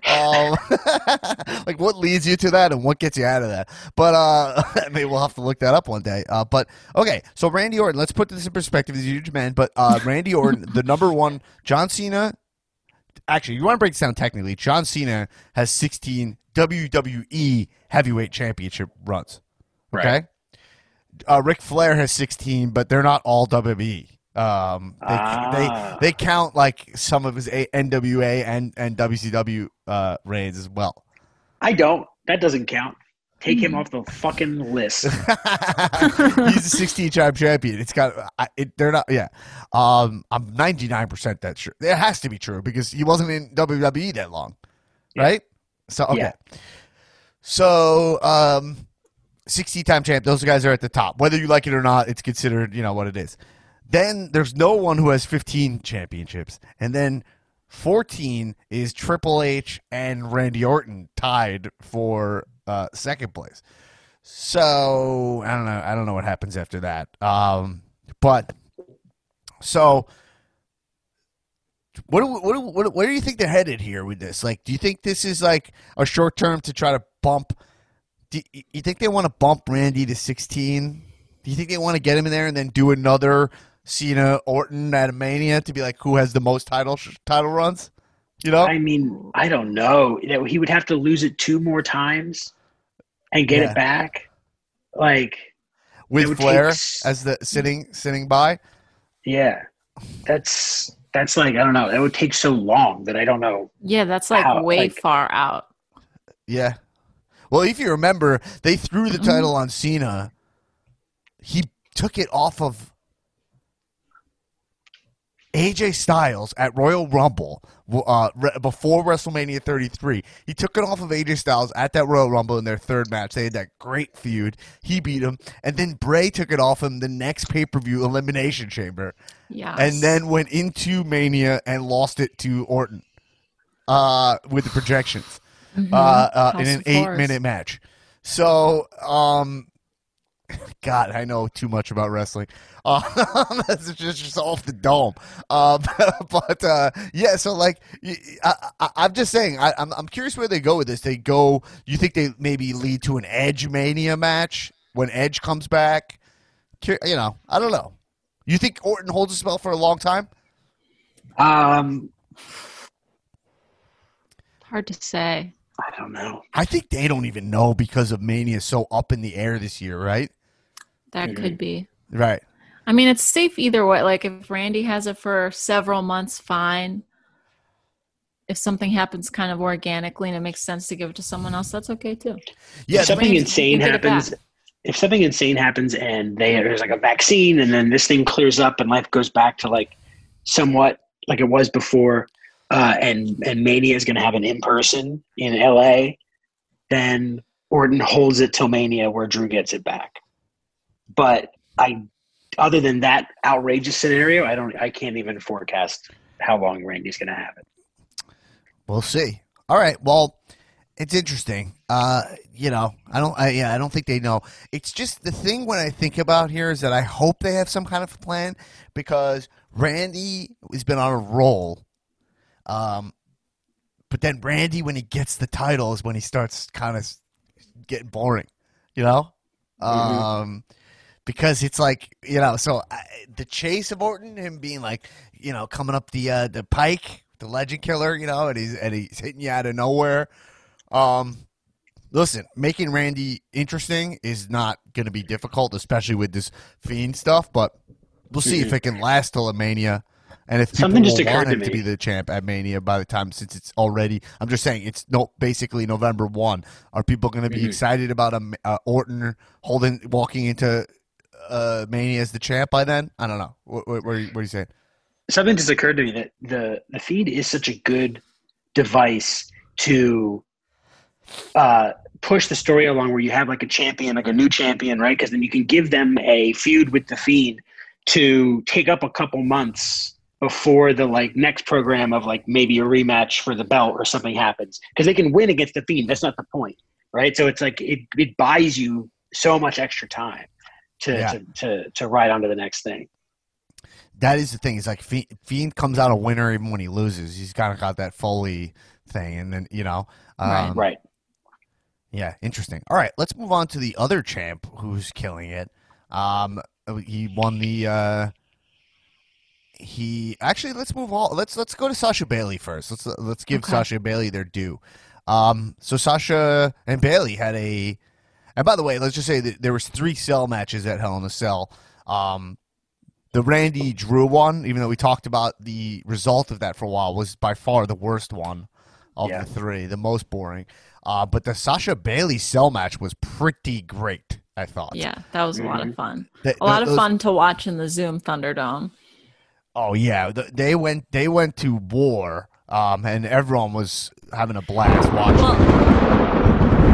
Like what leads you to that and what gets you out of that. But maybe we'll have to look that up one day. But okay, so Randy Orton, let's put this in perspective. He's a huge man, but Randy Orton, the number one, John Cena. Actually, you want to break this down technically. John Cena has 16 WWE Heavyweight Championship runs. Okay? Right. Ric Flair has 16, but they're not all WWE. They count like some of his NWA and WCW reigns as well. I don't. That doesn't count. Take him off the fucking list. He's a 16-time champion. It's got they're not. Yeah, I'm 99% that sure. It has to be true because he wasn't in WWE that long, right? So okay. Yeah. So 16-time champ. Those guys are at the top. Whether you like it or not, it's considered what it is. Then there's no one who has 15 championships, and then 14 is Triple H and Randy Orton tied for second place. So I don't know what happens after that. But so where do you think they're headed here with this? Like, do you think this is like a short term to try to bump? Do you think they want to bump Randy to 16? Do you think they want to get him in there and then do another Cena Orton at a Mania to be like who has the most title runs? I mean, I don't know. He would have to lose it 2 more times and get it back. Like with Flair as the sitting by. Yeah. That's like, I don't know. That would take so long that I don't know. Yeah, that's like way far out. Yeah. Well, if you remember, they threw the title on Cena. He took it off of AJ Styles at Royal Rumble before WrestleMania 33. He took it off of AJ Styles at that Royal Rumble in their third match. They had that great feud. He beat him. And then Bray took it off him the next pay-per-view Elimination Chamber. Yes. And then went into Mania and lost it to Orton with the projections in an 8-minute match. So, God, I know too much about wrestling. That's just off the dome. Yeah. So, like, I'm just saying. I'm curious where they go with this. You think they maybe lead to an Edge Mania match when Edge comes back? I don't know. You think Orton holds a spell for a long time? Hard to say. I don't know. I think they don't even know because of Mania so up in the air this year, right? That could be. Right. I mean, it's safe either way. Like, if Randy has it for several months, fine. If something happens kind of organically and it makes sense to give it to someone else, that's okay too. Yeah. If something insane happens and there's like a vaccine and then this thing clears up and life goes back to like somewhat like it was before, and Mania is going to have an in-person in LA, then Orton holds it till Mania where Drew gets it back. But other than that outrageous scenario, I can't even forecast how long Randy's going to have it. We'll see. All right. Well, it's interesting. I don't think they know. It's just the thing when I think about here is that I hope they have some kind of plan because Randy has been on a roll. But then Randy, when he gets the title, is when he starts kind of getting boring, because it's like, so the chase of Orton, him being like, coming up the pike, the legend killer, and he's hitting you out of nowhere. Listen, making Randy interesting is not going to be difficult, especially with this Fiend stuff, but we'll see if it can last till a Mania. And if people want him to be the champ at Mania by the time, since it's already, I'm just saying it's basically November 1. Are people going to be excited about Orton walking into Mania as the champ by then? I don't know. What are you saying? Something just occurred to me that the feed is such a good device to push the story along where you have like a champion, like a new champion, right? Because then you can give them a feud with the Fiend to take up a couple months before the next program of maybe a rematch for the belt or something happens, because they can win against the Fiend. That's not the point, right? So it's it buys you so much extra time to ride on to the next thing. That is the thing. It's like Fiend comes out a winner even when he loses. He's kind of got that Foley thing, and then Right. Yeah, interesting. All right, let's move on to the other champ who's killing it. He won the. Let's move on. Let's go to Sasha Bailey first. Let's give Sasha Bailey their due. So Sasha and Bailey had and by the way, let's just say that there was 3 cell matches at Hell in a Cell. The Randy Drew one, even though we talked about the result of that for a while, was by far the worst one of the 3, the most boring. But the Sasha Bailey cell match was pretty great, I thought. Yeah, that was a lot of fun. A lot of fun to watch in the Zoom Thunderdome. Oh yeah, they went to war, and everyone was having a blast watching.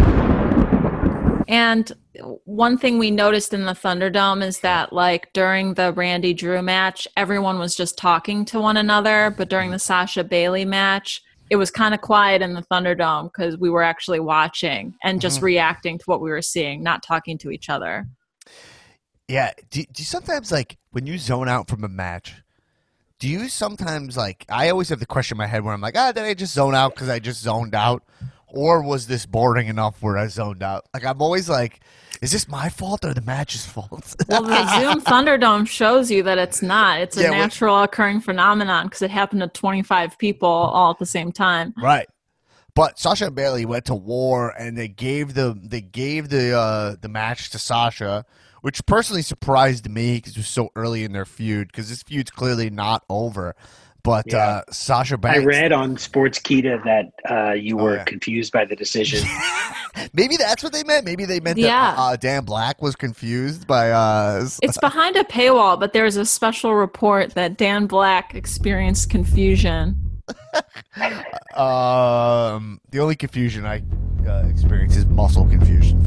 And one thing we noticed in the Thunderdome is that, during the Randy Drew match, everyone was just talking to one another. But during the Sasha Bailey match, it was kind of quiet in the Thunderdome because we were actually watching and just reacting to what we were seeing, not talking to each other. Yeah. Do you sometimes, when you zone out from a match, do you sometimes, I always have the question in my head where I'm like, did I just zone out because I just zoned out? Or was this boring enough where I zoned out? I'm always like, is this my fault or the match's fault? Well, the Zoom Thunderdome shows you that it's not. It's a natural occurring phenomenon because it happened to 25 people all at the same time. Right. But Sasha and Bailey went to war, and they gave the match to Sasha, which personally surprised me because it was so early in their feud, because this feud's clearly not over. But Sasha Banks. I read on Sportskeeda that you were confused by the decision. Maybe that's what they meant. Maybe they meant that Dan Black was confused by. It's behind a paywall, but there's a special report that Dan Black experienced confusion. The only confusion I experience is muscle confusion.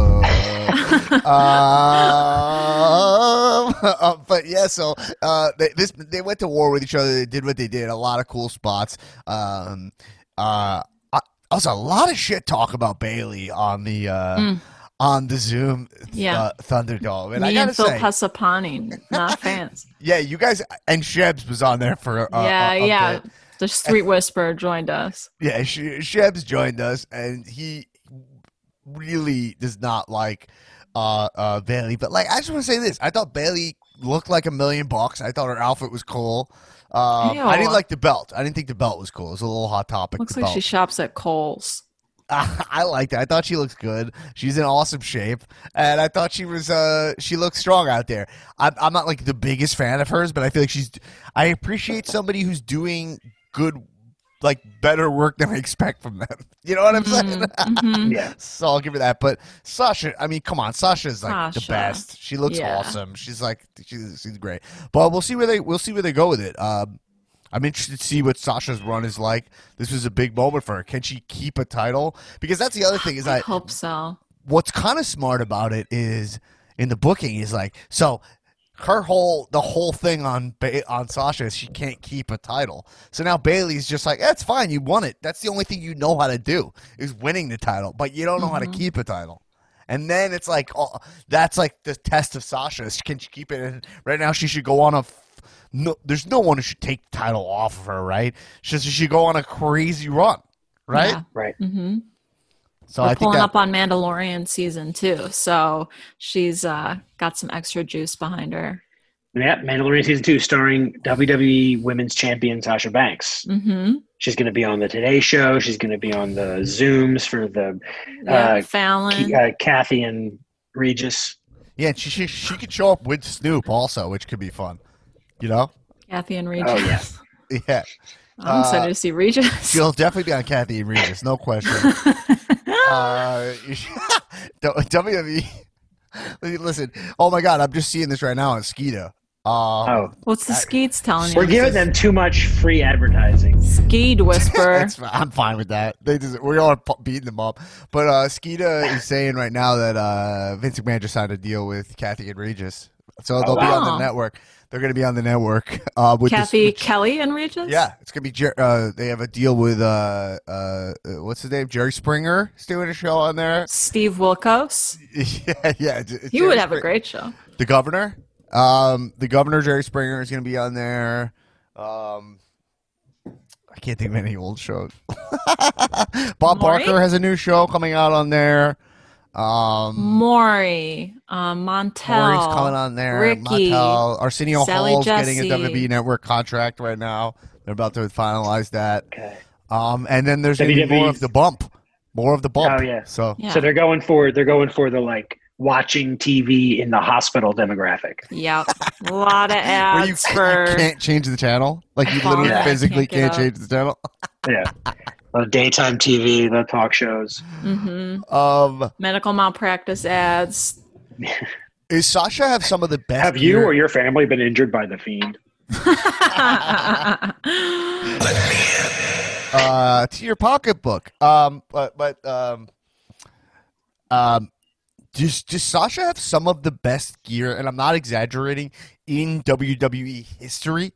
But yeah, so they went to war with each other. They did what they did. A lot of cool spots. Also, a lot of shit talk about Bailey on the Zoom Thunderdome. And Me I gotta and Phil say, Pesapani, not fans. Yeah, you guys, and Shebs was on there for a bit. The Street Whisperer joined us. Yeah, Shebs joined us, and he really does not like Bailey. But I just want to say this: I thought Bailey looked like $1 million. I thought her outfit was cool. I didn't like the belt. I didn't think the belt was cool. It was a little hot topic. Looks like she shops at Kohl's. I liked it. I thought she looks good. She's in awesome shape, and I thought she was. She looks strong out there. I'm not the biggest fan of hers, but I feel like I appreciate somebody who's doing good, better work than I expect from them. You know what I'm saying? Mm-hmm. Yeah. So I'll give her that. But Sasha, I mean, come on, Sasha's the best. She looks awesome. She's she's great. But we'll see where they go with it. I'm interested to see what Sasha's run is like. This was a big moment for her. Can she keep a title? Because that's the other thing is I hope so. What's kind of smart about it is in the booking is so the whole thing on Sasha is she can't keep a title. So now Bailey's just it's fine, you won it. That's the only thing you know how to do is winning the title, but you don't know how to keep a title. And then it's that's the test of Sasha. Can she keep it? And right now she should go on there's no one who should take the title off of her, right? She should go on a crazy run, right? Yeah. Right. Mm-hmm. So We're I think pulling up on Mandalorian season 2, so she's got some extra juice behind her. Yeah, Mandalorian season 2, starring WWE Women's Champion Sasha Banks. Mm-hmm. She's going to be on the Today Show. She's going to be on the Zooms for the Fallon, Kathy and Regis. Yeah, she could show up with Snoop also, which could be fun. You know, Kathy and Regis. Oh yeah, yeah. I'm excited to see Regis. She'll definitely be on Kathy and Regis, no question. WWE. Listen, oh my God, I'm just seeing this right now on Skeeta. What's the Skeets telling you? We're giving them too much free advertising. Skeed Whisper. I'm fine with that. We all beating them up. But Skeeta is saying right now that Vince McMahon just signed a deal with Kathy and Regis. So they'll be on the wow. network. They're going to be on the network with Kathy Kelly and Regis? Yeah, it's gonna be. They have a deal with what's his name? Jerry Springer is doing a show on there. Steve Wilkos. yeah. He would have a great show. The governor, Jerry Springer is gonna be on there. I can't think of any old shows. Bob Maury? Barker has a new show coming out on there. Maury, Montel. Maury's coming on there. Ricky. Montel. Arsenio Sally Hall's getting a Jesse. WWE Network contract right now. They're about to finalize that. Okay. And then there's going to be more of the bump. More of the bump. Oh, yeah. So Yeah. So they're going for the like watching TV in the hospital demographic. Yep. A lot of where you ads for. can't change the channel. Like you literally Yeah. physically Can't can't get change the channel. Yeah. The daytime TV, the talk shows. Medical malpractice ads. Is Sasha have some of the best Have you gear- or your family been injured by the Fiend? to your pocketbook? Does Sasha have some of the best gear, and I'm not exaggerating, in WWE history?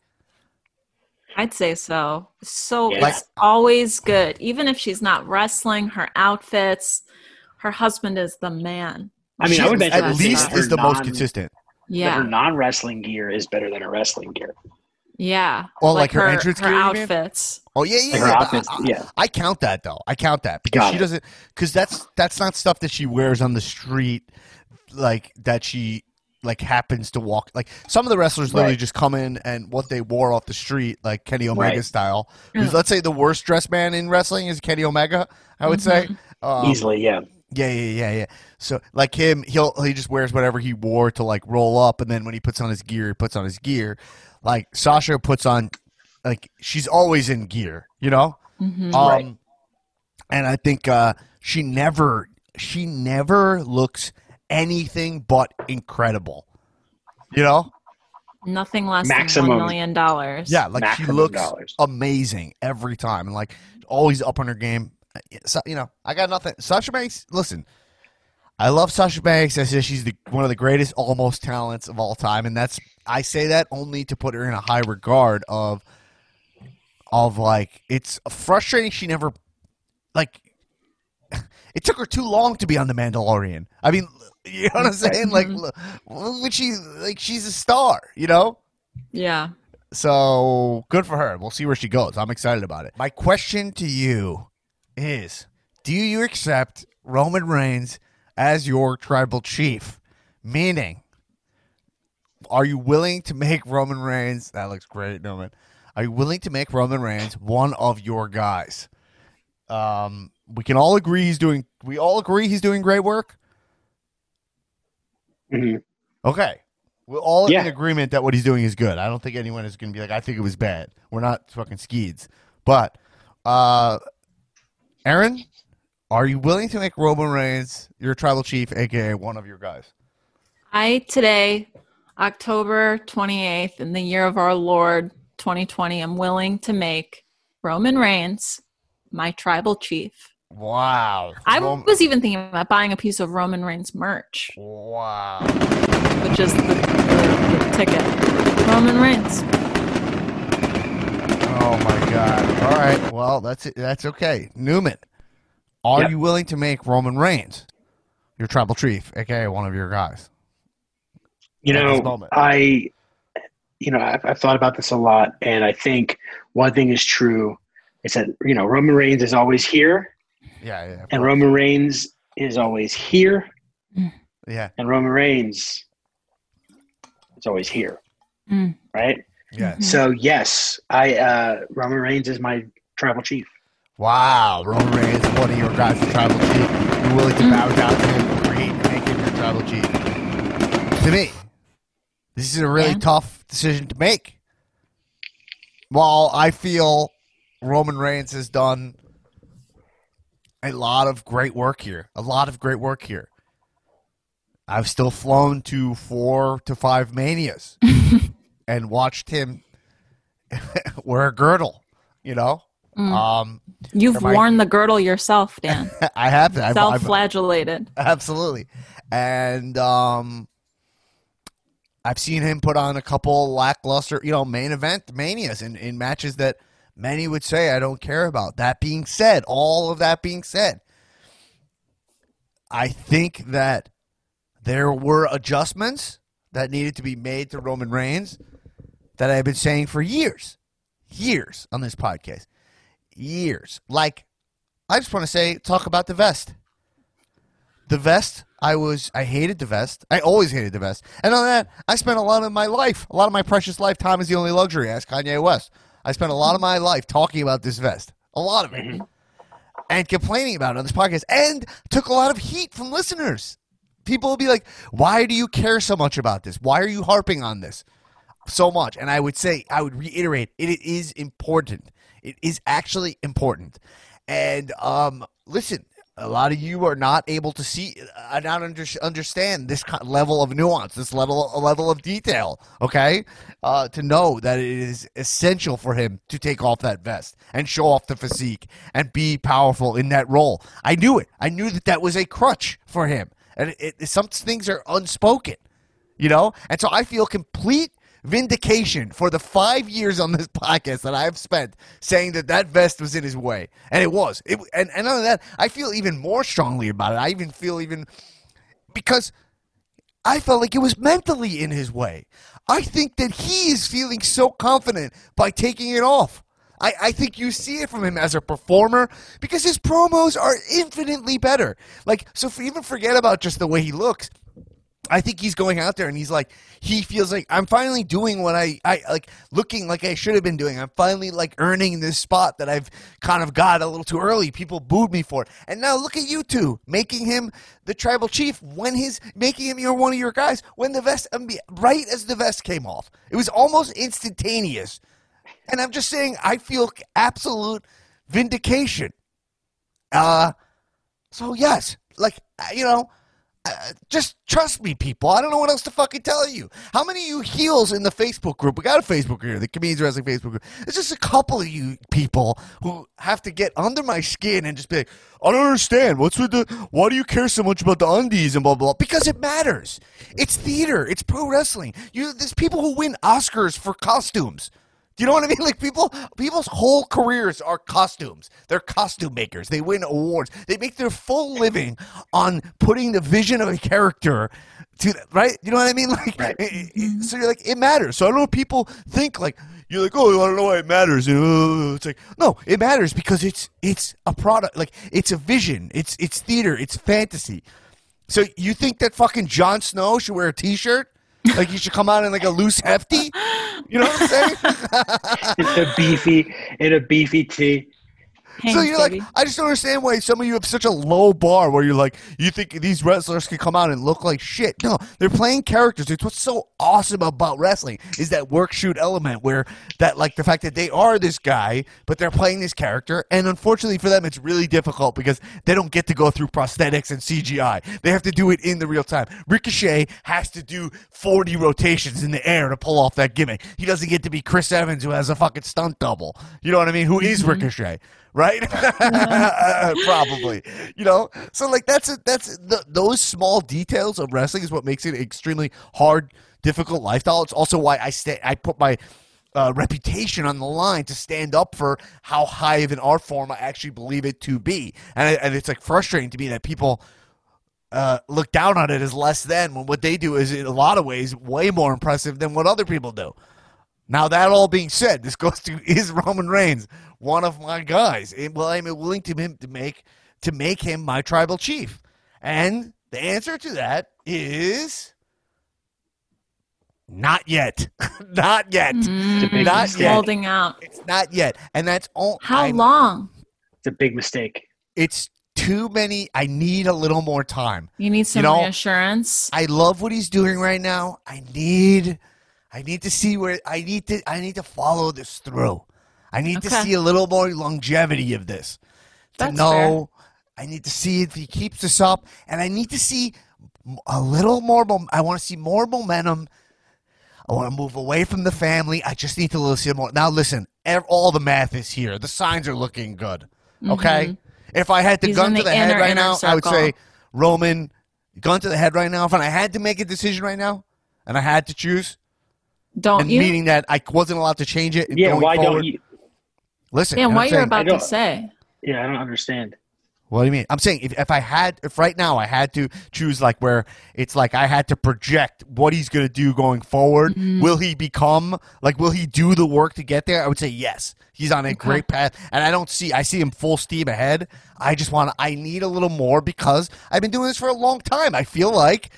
I'd say so. So Yeah. it's always good. Even if she's not wrestling, her outfits, her husband is the man. I mean, She I would bet at least her is the most consistent. Yeah. Her non-wrestling gear is better than her wrestling gear. Yeah. Oh, like her entrance her gear, you mean? outfits. Oh yeah. Her but outfits, yeah. I count that though. I count that because Got she it. doesn't. Because that's not stuff that she wears on the street, like that she like happens to walk. Like some of the wrestlers literally Right. just come in and what they wore off the street, like Kenny Omega Right. style. Who's, let's say the worst dressed man in wrestling is Kenny Omega. I would say. Easily, yeah. Yeah. So like him, he just wears whatever he wore to like roll up, and then when he puts on his gear, he puts on his gear. Like Sasha puts on, like she's always in gear, you know. Right. And I think she never looks anything but incredible, you know. Nothing less Maximum. than $1 million. Yeah, like she Maximum looks dollars. amazing every time, and like always up on her game. So, you know, I got nothing. Sasha Banks, listen, I love Sasha Banks. I say she's one of the greatest almost talents of all time, and I say that only to put her in a high regard of like it's frustrating. She never like it took her too long to be on The Mandalorian. I mean, you know what I'm saying? Like, when she's a star, you know. Yeah. So good for her. We'll see where she goes. I'm excited about it. My question to you is, do you accept Roman Reigns as your tribal chief? Meaning, are you willing to make Roman Reigns, that looks great, Newman. Are you willing to make Roman Reigns one of your guys? We can all agree he's doing great work. Mm-hmm. Okay. We're all Yeah. in agreement that what he's doing is good. I don't think anyone is going to be like, I think it was bad. We're not fucking skeeds. But, Aaron, are you willing to make Roman Reigns your tribal chief, a.k.a. one of your guys? Today, October 28th, in the year of our Lord 2020, I'm willing to make Roman Reigns my tribal chief. Wow. I was even thinking about buying a piece of Roman Reigns merch, Wow. which is the ticket. Roman Reigns. Oh, my God. All right. Well, that's it. That's okay. Newman, are Yep. you willing to make Roman Reigns your tribal chief, a.k.a. one of your guys? You At this know, moment. I've thought about this a lot, and I think one thing is true is that, Roman Reigns is always here, Yeah. and Roman Reigns is always here, Yeah. and Roman Reigns is always here, Mm. right? Yeah. So, yes, Roman Reigns is my tribal chief. Wow, Roman Reigns, one of your guys, the tribal chief. You're willing to bow down to him, agree to make him your tribal chief. To me, this is a really Yeah. tough decision to make. While I feel Roman Reigns has done a lot of great work here, I've still flown to 4 to 5 Manias and watched him wear a girdle, you know? You've Am I- worn the girdle yourself, Dan. I have. Self-flagellated. Absolutely. And I've seen him put on a couple lackluster, main event manias in matches that many would say I don't care about. That being said, all of that being said, I think that there were adjustments that needed to be made to Roman Reigns that I've been saying for years on this podcast. Years. Like, I just want to talk about the vest. The vest, I hated the vest. I always hated the vest. And on that, I spent a lot of my precious life, time is the only luxury, ask Kanye West. I spent a lot of my life talking about this vest. A lot of it. And complaining about it on this podcast. And took a lot of heat from listeners. People will be like, why do you care so much about this? Why are you harping on this so much? And I would reiterate, it is important. It is actually important. And listen, a lot of you are not able to see, understand this level of nuance, this level of detail, okay? To know that it is essential for him to take off that vest and show off the physique and be powerful in that role. I knew it. I knew that was a crutch for him. And some things are unspoken, And so I feel complete vindication for the 5 years on this podcast that I've spent saying that vest was in his way. And it was. And other than that, I feel even more strongly about it. I even feel because I felt like it was mentally in his way. I think that he is feeling so confident by taking it off. I think you see it from him as a performer because his promos are infinitely better. Even forget about just the way he looks. I think he's going out there and he feels like I'm finally doing what I looking like I should have been doing. I'm finally earning this spot that I've kind of got a little too early. People booed me for it. And now look at you two making him the tribal chief making him one of your guys when the vest, right as the vest came off. It was almost instantaneous. And I'm just saying I feel absolute vindication. So yes, just trust me, people. I don't know what else to fucking tell you. How many of you heels in the Facebook group? We got a Facebook group here, the Comedians Wrestling Facebook group. There's just a couple of you people who have to get under my skin and just be like, I don't understand. Why do you care so much about the undies and blah, blah, blah? Because it matters. It's theater. It's pro wrestling. There's people who win Oscars for costumes. Do you know what I mean? People's whole careers are costumes. They're costume makers. They win awards. They make their full living on putting the vision of a character to, right? You know what I mean? Right. So you're like, it matters. So I don't know if people think you're like, oh, I don't know why it matters. It's like, no, it matters because it's a product. It's a vision. It's theater. It's fantasy. So you think that fucking Jon Snow should wear a T-shirt? You should come out in a loose hefty? You know what I'm saying? in a beefy tee. So you're I just don't understand why some of you have such a low bar where you think these wrestlers can come out and look like shit. No, they're playing characters. It's what's so awesome about wrestling is that work shoot element where the fact that they are this guy, but they're playing this character. And unfortunately for them, it's really difficult because they don't get to go through prosthetics and CGI. They have to do it in the real time. Ricochet has to do 40 rotations in the air to pull off that gimmick. He doesn't get to be Chris Evans who has a fucking stunt double. You know what I mean? Who is Ricochet? Right? Probably. So those small details of wrestling is what makes it extremely hard, difficult lifestyle. It's also why I put my reputation on the line to stand up for how high of an art form I actually believe it to be. And it's frustrating to me that people look down on it as less than when what they do is in a lot of ways way more impressive than what other people do. Now, that all being said, this goes to is Roman Reigns one of my guys? Well, I'm willing to make him my tribal chief. And the answer to that is not yet. Not yet. Not yet. Holding out. It's not yet. And that's all. How long? It's a big mistake. It's too many. I need a little more time. You need some reassurance. I love what he's doing right now. I need to see where I need to follow this through. I need to see a little more longevity of this. That's fair. I need to see if he keeps this up, and I need to see a little more. I want to see more momentum. I want to move away from the family. I just need to listen more. Now, listen, all the math is here. The signs are looking good. Okay? Mm-hmm. If I had the gun to the head right now, I would say Roman, gun to the head right now. If I had to make a decision right now, and I had to choose, Don't and you? meaning that I wasn't allowed to change it. And Yeah, going why forward, don't you? listen? Dan, I'm what you're saying- about I don't- to say. Yeah, I don't understand. What do you mean? I'm saying if right now I had to choose like where it's like I had to project what he's going to do going forward, will he will he do the work to get there? I would say yes. He's on a great path, and I see him full steam ahead. I need a little more because I've been doing this for a long time. I feel like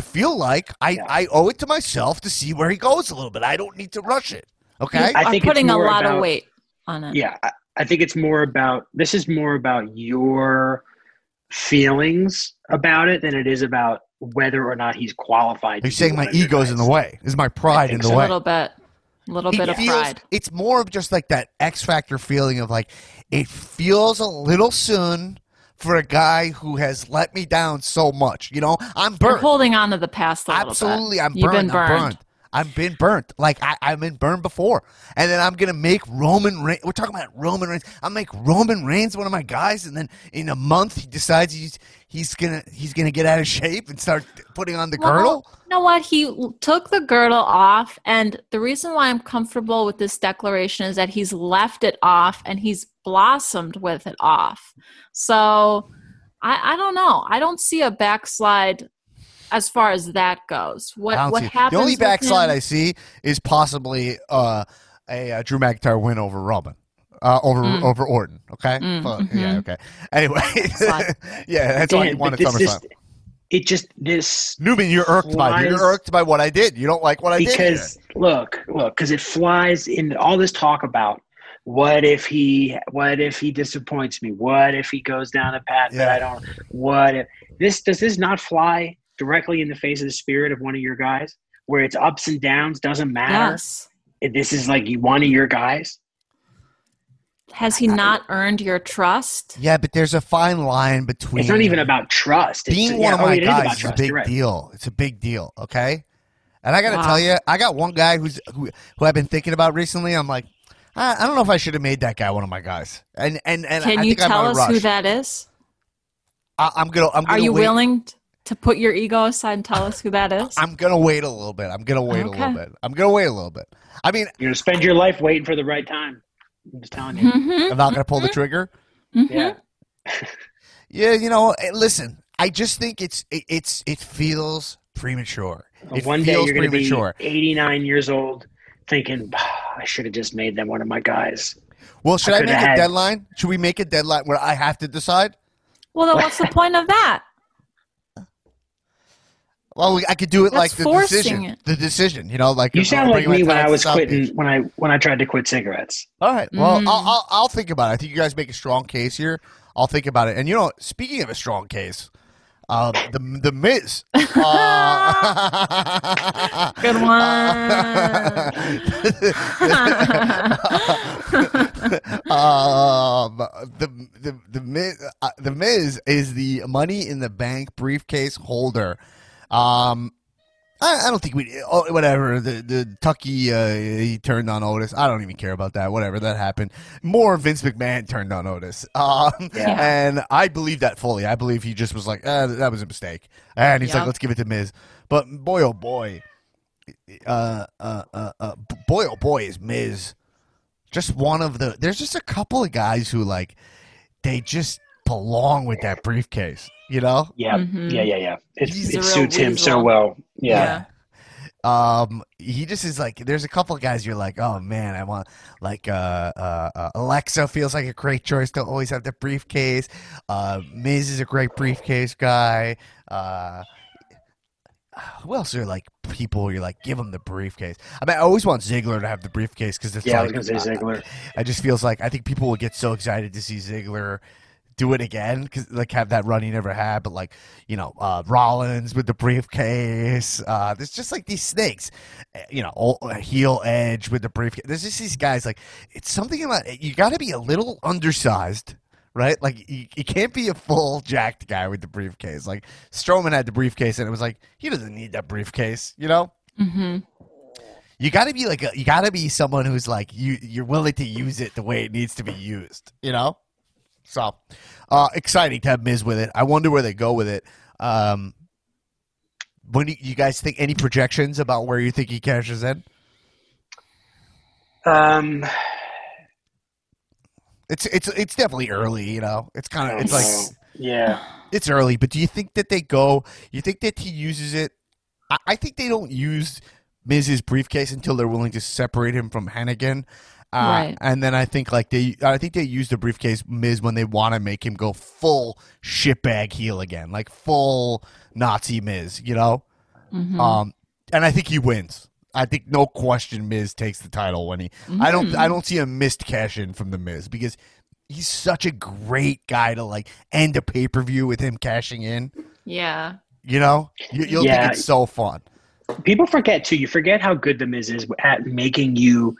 I owe it to myself to see where he goes a little bit. I don't need to rush it. Okay? I Are think it's putting a more lot of about- weight on it. Yeah, I think it's more about this is more about your feelings about it than it is about whether or not he's qualified. You're to saying be my one of your ego's in the guys. way. Is my pride in think the so. A way? little bit of pride. It's more of just like that X Factor feeling of like it feels a little soon for a guy who has let me down so much. You know, I'm You're burnt. holding on to the past a little bit. Absolutely, I'm You've burned. been burned. I've been burnt. Like I've been burned before, and then I'm gonna make Roman Reigns. We're talking about Roman Reigns. I'll make Roman Reigns one of my guys, and then in a month he decides he's gonna get out of shape and start putting on the girdle. You know what? He took the girdle off, and the reason why I'm comfortable with this declaration is that he's left it off and he's blossomed with it off. So I don't know. I don't see a backslide as far as that goes. What happens? The only with backslide him- I see is possibly a Drew McIntyre win over Roman. Over Orton, okay? Yeah, okay. Anyway, Slide. yeah, that's all Dan, you want at but SummerSlam. this Newman, you're irked by it. You're flies- irked by what I did. You don't like what I did. because because it flies in all this talk about what if he disappoints me? What if he goes down a path that I don't? What if does this not fly directly in the face of the spirit of one of your guys, where it's ups and downs doesn't matter? Yes. This is like one of your guys. Has he not earned your trust? Yeah, but there's a fine line between. It's not even about trust. being It's, one of my it is about guys is a trust. big You're right. deal. It's a big deal, okay? And I got to Wow. tell you, I got one guy who I've been thinking about recently. I'm like, I don't know if I should have made that guy one of my guys. And Can I you think I'm tell in a us rush. who that is? I'm gonna Are you wait. willing to put your ego aside and tell us who that is? I'm gonna wait a little bit. I'm gonna wait a little bit. I mean, You're gonna spend your life waiting for the right time. I'm just telling you. Mm-hmm. I'm not gonna pull the trigger. Yeah. Yeah, listen. I just think it feels premature. It One day feels you're going to be premature. 89 years old thinking, I should have just made them one of my guys. Well, should I coulda make a had- deadline? Should we make a deadline where I have to decide? Well, then what's the point of that? Well, I could do it That's like the forcing decision. it. The decision, like You if sound I'm like bringing me my when I talents was to South quitting, Beach. when I tried to quit cigarettes. All right. Well, Mm. I'll think about it. I think you guys make a strong case here. I'll think about it. And speaking of a strong case, the Miz. Good The Miz is the Money in the Bank briefcase holder. I don't think whatever the Tucky he turned on Otis. I don't even care about that. Whatever that happened. More Vince McMahon turned on Otis. And I believe that fully. I believe he just was like, that was a mistake, and he's like, let's give it to Miz. But boy, oh boy, is Miz just one of the. There's just a couple of guys who they just belong with that briefcase. Yeah. Mhm. Yeah. He's a It real suits him so weasel. well. Yeah. He just is like. There's a couple of guys you're like, oh man, I want Alexa feels like a great choice to always have the briefcase. Miz is a great briefcase guy. Who else are people you're like, give him the briefcase? I mean, I always want Ziggler to have the briefcase because it's I was going to say Ziggler. I just feels like I think people will get so excited to see Ziggler do it again because have that run he never had. But Rollins with the briefcase. There's just these snakes. Heel Edge with the briefcase. There's just these guys it's something about you. Got to be a little undersized. Right? You can't be a full jacked guy with the briefcase. Strowman had the briefcase and it was he doesn't need that briefcase, Mm-hmm. You gotta be you gotta be someone who's you're willing to use it the way it needs to be used, So exciting to have Miz with it. I wonder where they go with it. When do you guys think any projections about where you think he cashes in? It's definitely early, you know. It's kind of it's like yeah. it's early, but do you think that they go? You think that he uses it? I think they don't use Miz's briefcase until they're willing to separate him from Hennigan. Right. And then I think they use the briefcase Miz when they want to make him go full shitbag heel again, like full Nazi Miz, you know. Mm-hmm. And I think he wins. I think no question Miz takes the title when he. I don't see a missed cash in from the Miz because he's such a great guy to like end a pay-per-view with him cashing in. Yeah. You know, you'll think it's so fun. People forget too. You forget how good the Miz is at making you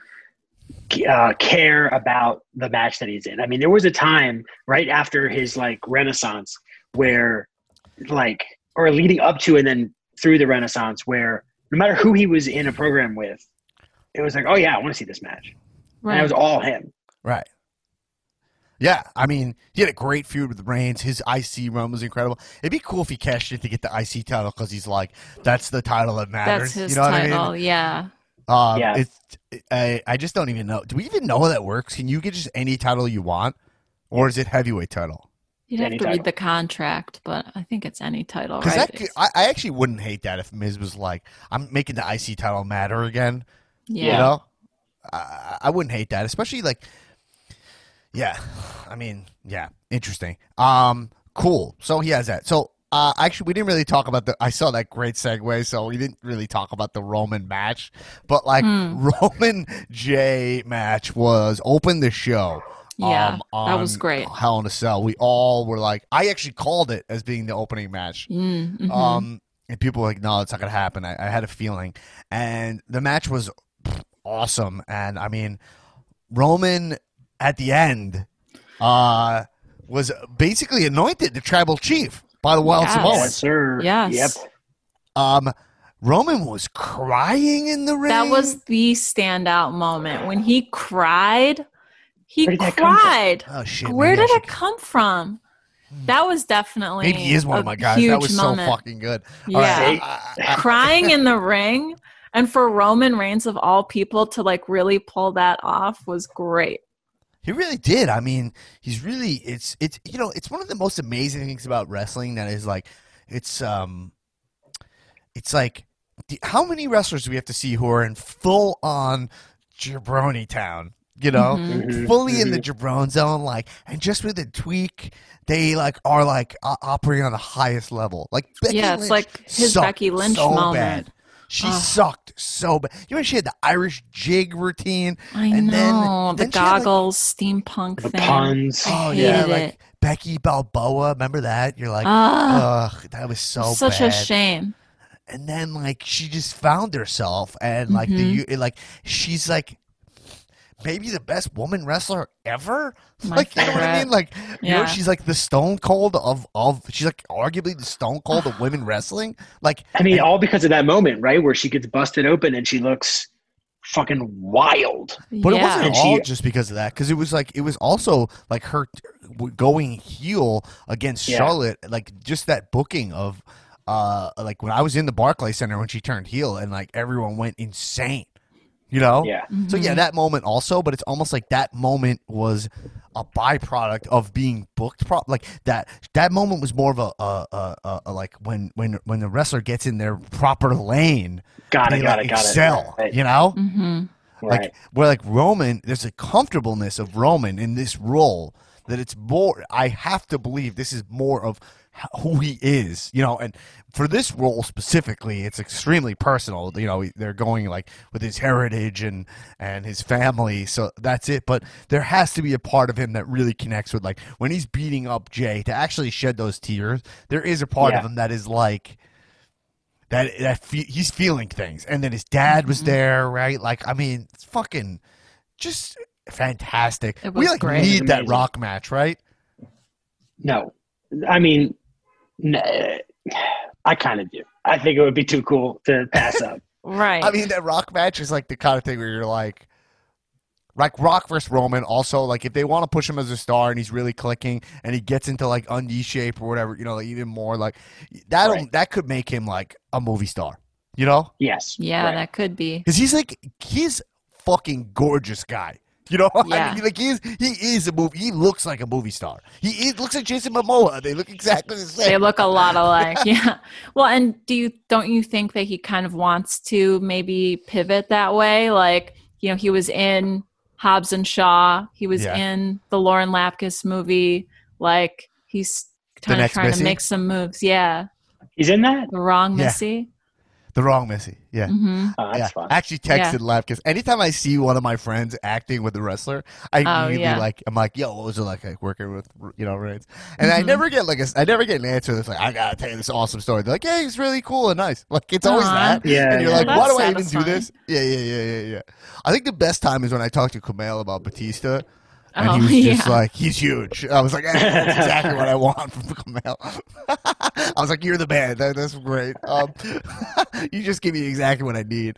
care about the match that he's in. I mean, there was a time right after his like Renaissance where, like, or leading up to and then through the Renaissance, where no matter who he was in a program with, it was like, oh yeah, I want to see this match. Right. And it was all him. Right. Yeah, I mean, he had a great feud with Reigns. His IC run was incredible. It'd be cool if he cashed in to get the IC title because he's like, that's the title that matters. That's his you know title. what I mean? Yeah. Yeah. I just don't even know. Do we even know how that works? Can you get just any title you want, or is it heavyweight title? You'd have Any to title. read the contract, but I think it's any title, Because right? I actually wouldn't hate that if Miz was like, I'm making the IC title matter again. Yeah. You know, I wouldn't hate that, especially like, yeah, I mean, yeah, interesting. Cool. So he has that. So actually, we didn't really talk about I saw that great segue, so we didn't really talk about the Roman match, but like Roman J match was opened the show. Yeah, that on was great. Hell in a Cell. We all were like, I actually called it as being the opening match. Mm-hmm. And people were like, no, it's not going to happen. I had a feeling. And the match was awesome. And I mean, Roman at the end was basically anointed the tribal chief by the Wild Yes. Samoans. Yes, sir. Yes. Yep. Roman was crying in the ring. That was the standout moment. When he cried, he Where did that come from? cried. Oh, shit. Where maybe I did it should- come from? That was definitely Maybe he is one of a my guys. huge That was moment. so fucking good. All Yeah. right. Crying in the ring, and for Roman Reigns of all people to like really pull that off was great. He really did. I mean, he's really it's you know, it's one of the most amazing things about wrestling that is like it's like how many wrestlers do we have to see who are in full on jabroni town, you know? Mhm. Fully in the jabron zone, like, and just with a tweak, they like are like operating on the highest level. Like Becky Yeah, it's Lynch like his sucked Becky Lynch so moment. bad. She sucked so bad. You know, she had the Irish jig routine. I and know then the she had, like, goggles, steampunk The thing. puns. I oh hated yeah, it. like Becky Balboa. Remember that? You're like, Ah, ugh, that was so such bad. a shame. And then like she just found herself, and like like she's like maybe the best woman wrestler ever. My Like you know what I favorite. mean? Like you know, Yeah. she's like the Stone Cold of she's like arguably the Stone Cold of women wrestling. Like I mean, all because of that moment, right, where she gets busted open and she looks fucking wild. But it Yeah. wasn't And all she- just because of that, because it was also like her going heel against Yeah. Charlotte, like just that booking of like when I was in the Barclays Center when she turned heel, and like everyone went insane, you know? Yeah. So yeah, that moment also, but it's almost like that moment was a byproduct of being booked. Like that moment was more of a like when the wrestler gets in their proper lane, Got they it, got like it, got it. excel, Right. you know? Mm-hmm. Right. Like where like Roman, there's a comfortableness of Roman in this role that it's more. I have to believe this is more of who he is, you know. And for this role specifically, it's extremely personal. You know, they're going like with his heritage and his family, so that's it. But there has to be a part of him that really connects with like when he's beating up Jay to actually shed those tears. There is a part of Yeah. him that is like. He's feeling things, and then his dad was there, right? Like, I mean, it's fucking just fantastic. It We was like great. need It was that amazing. Rock match, right? No. I mean, I kind of do. I think it would be too cool to pass up. Right. I mean, that Rock match is like the kind of thing where you're like, like Rock versus Roman. Also, like if they want to push him as a star and he's really clicking and he gets into like undie shape or whatever, you know, like even more like that could make him like a movie star. You know? Yes. Yeah, Right. that could be. Because he's fucking gorgeous guy. You know, Yeah. I mean, like he is a movie. He looks like a movie star. He looks like Jason Momoa. They look exactly the same. They look a lot alike. Yeah. Well, and don't you think that he kind of wants to maybe pivot that way? Like, you know, he was in Hobbs and Shaw. He was in the Lauren Lapkus movie. Like, he's kind of trying Missy? to make some moves. Yeah. He's in that? The Wrong Yeah. Missy. The Wrong Missy. Yeah. Mm-hmm. Oh, that's fun. I actually texted Lapkus. Anytime I see one of my friends acting with a wrestler, I immediately I'm like, yo, what was it like working with, you know, Reigns? And I never get an answer that's like, I gotta tell you this awesome story. They're like, yeah, he's really cool and nice. Like it's always that. Yeah, And you're yeah. like, Well, why do that's I even do satisfying. this? Yeah. I think the best time is when I talked to Kumail about Batista. And Oh, he was just yeah. like, he's huge. I was like, that's exactly what I want from Kumail. I was like, you're the man. That's great. You just give me exactly what I need.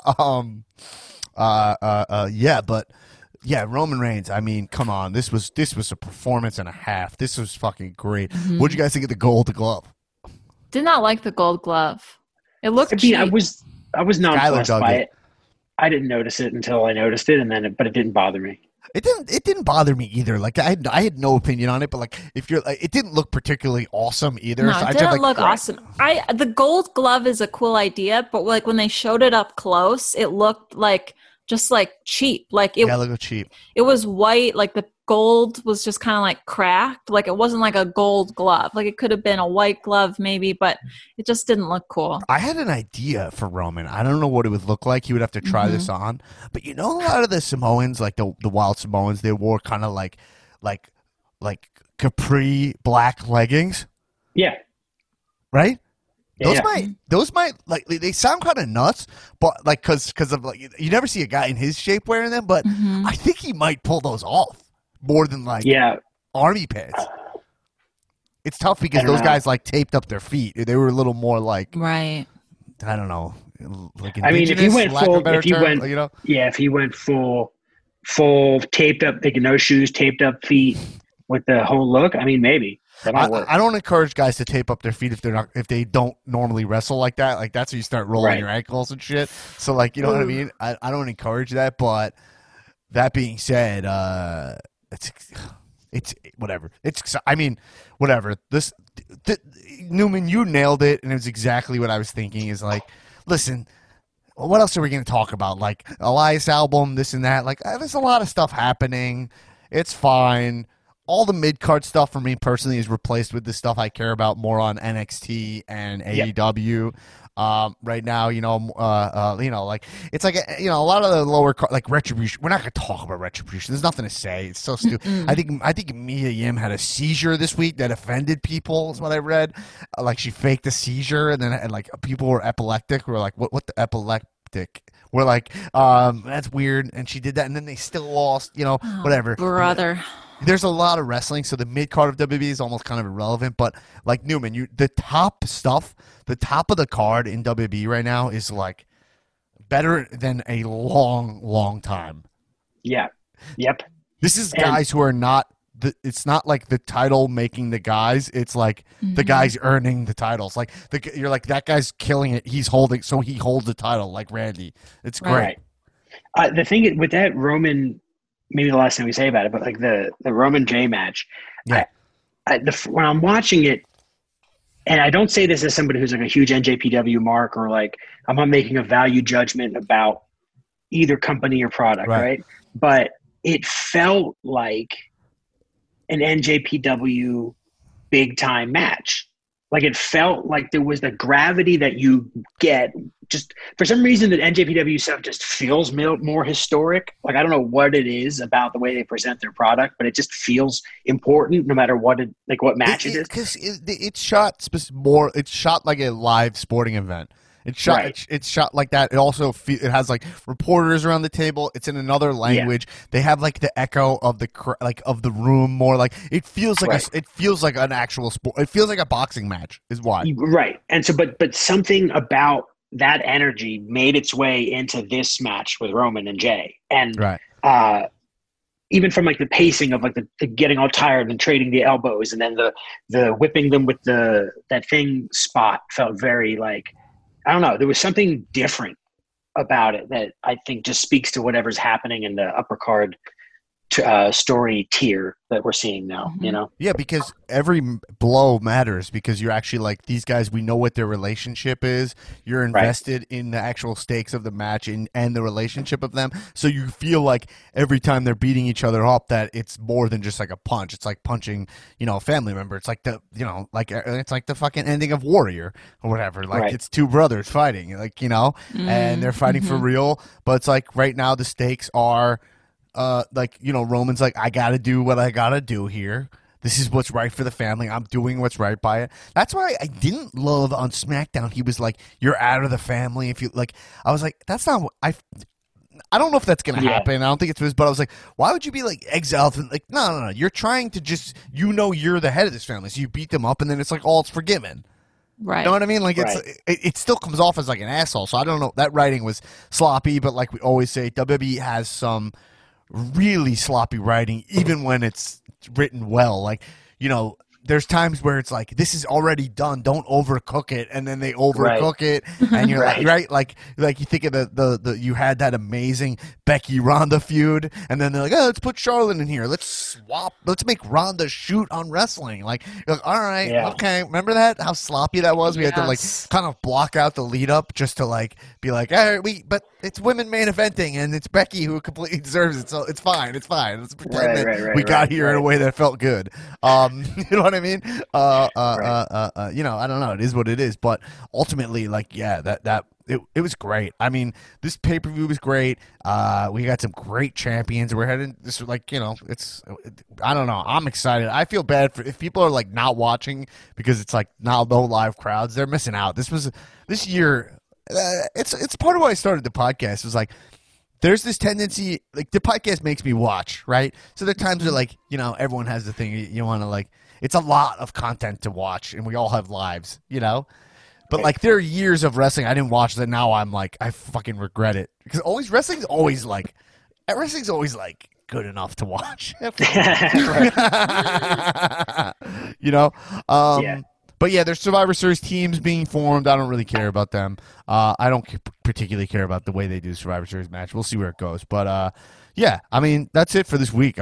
Roman Reigns. I mean, come on. This was a performance and a half. This was fucking great. Mm-hmm. What'd you guys think of the gold glove? Did not like the gold glove. It looked I mean, cheap. I was not Skylar impressed dug by it. it. I didn't notice it until I noticed it, but it didn't bother me. It didn't bother me either. Like I had no opinion on it, but like if you're like, it didn't look particularly awesome either. No, So it I didn't just, look awesome. The gold glove is a cool idea, but like when they showed it up close, it looked like just like cheap. Like it look cheap. it was white, like the gold was just kind of like cracked. Like it wasn't like a gold glove. Like it could have been a white glove maybe, but it just didn't look cool. I had an idea for Roman. I don't know what it would look like. He would have to try this on. But you know, a lot of the Samoans, like the wild Samoans, they wore kind of like capri black leggings, Yeah. right? Yeah. Those might like they sound kind of nuts, but like because of like you never see a guy in his shape wearing them. But I think he might pull those off more than like army pants. It's tough because I don't those know. guys like taped up their feet. They were a little more like Right. I don't know. Like I mean, if he indigenous, went lack of a full, better if he term, went, you know, if he went full taped up, like no shoes, taped up feet with the whole look. I mean, maybe that might work. I don't encourage guys to tape up their feet if they don't normally wrestle like that. Like that's when you start rolling Right. your ankles and shit. So like you know what I mean. I don't encourage that. But that being said, it's whatever. I mean, whatever. Newman, you nailed it, and it was exactly what I was thinking. Is like, listen. What else are we going to talk about? Like Elias album, this and that. Like, there's a lot of stuff happening. It's fine. All the mid-card stuff for me personally is replaced with the stuff I care about more on NXT and AEW. Right now, like it's like a lot of the lower card, like Retribution. We're not going to talk about Retribution. There's nothing to say. It's so stupid. I think Mia Yim had a seizure this week that offended people. Is what I read. Like she faked a seizure, and like people were epileptic. We're like, what the epileptic? We're like, that's weird. And she did that, and then they still lost. Whatever. Brother. There's a lot of wrestling, so the mid card of WWE is almost kind of irrelevant. But like Newman, the top stuff, the top of the card in WWE right now is like better than a long, long time. Yeah. Yep. This is guys who are not. It's not like the title making the guys. It's like the guys earning the titles. Like you're like that guy's killing it. He's holding, so he holds the title like Randy. It's great. Right. The thing with that Roman. Maybe the last thing we say about it, but like the Roman J match, Yeah. when I'm watching it, and I don't say this as somebody who's like a huge NJPW mark or like I'm not making a value judgment about either company or product, right? But it felt like an NJPW big time match. Like it felt like there was the gravity that you get. Just for some reason, the NJPW stuff just feels more historic. Like I don't know what it is about the way they present their product, but it just feels important no matter what what match it is. Because it's shot more. It's shot like a live sporting event. It's shot. Right. It's shot like that. It also it has like reporters around the table. It's in another language. They have like the echo of the room more. Like it feels like it feels like an actual sport. It feels like a boxing match. Is why. Right. And so, but something about that energy made its way into this match with Roman and Jay. And even from like the pacing of like the getting all tired and trading the elbows, and then the whipping them with that thing spot felt very like, I don't know, there was something different about it that I think just speaks to whatever's happening in the upper card story tier that we're seeing now, you know? Yeah, because every blow matters, because you're actually like, these guys, we know what their relationship is. You're invested in the actual stakes of the match and the relationship of them. So you feel like every time they're beating each other up that it's more than just like a punch. It's like punching, you know, a family member. It's like it's like the fucking ending of Warrior or whatever. Like it's two brothers fighting, like, you know, and they're fighting for real. But it's like right now the stakes are like, you know, Roman's like, I gotta do what I gotta do here. This is what's right for the family. I'm doing what's right by it. That's why I didn't love on SmackDown. He was like, you're out of the family. If you like, I was like, that's not what I don't know if that's gonna happen. I don't think it's this, but I was like, why would you be like exiled? Like, no. You're trying to just, you know, you're the head of this family, so you beat them up, and then it's like, all it's forgiven. Right. You know what I mean? Like, it still comes off as like an asshole. So I don't know. That writing was sloppy, but like we always say, WWE has some really sloppy writing, even when it's written well. Like, you know, there's times where it's like, this is already done, don't overcook it, and then they overcook it, and you're like you think of the you had that amazing Becky Ronda feud, and then they're like, oh, let's put Charlotte in here, let's make Ronda shoot on wrestling. Like, you're like, all right, okay, remember that, how sloppy that was? We had to like kind of block out the lead up just to like be like, hey, but it's women main eventing, and it's Becky who completely deserves it, so it's fine. Let's pretend that we got here in a way that felt good. You know what I mean? You know, I don't know. It is what it is. But ultimately, like, yeah, it was great. I mean, this pay-per-view was great. We got some great champions. We're heading this, like, you know, I don't know. I'm excited. I feel bad if people are like not watching because it's like now no live crowds. They're missing out. This year. It's part of why I started the podcast. It was like, there's this tendency, like, the podcast makes me watch, right? So there are times where, like, you know, everyone has the thing you want to, like, it's a lot of content to watch, and we all have lives, you know? But, like, there are years of wrestling I didn't watch that now I'm like, I fucking regret it. Because wrestling's always, like, good enough to watch. You know? But yeah, there's Survivor Series teams being formed. I don't really care about them. I don't particularly care about the way they do the Survivor Series match. We'll see where it goes. But yeah, I mean, that's it for this week.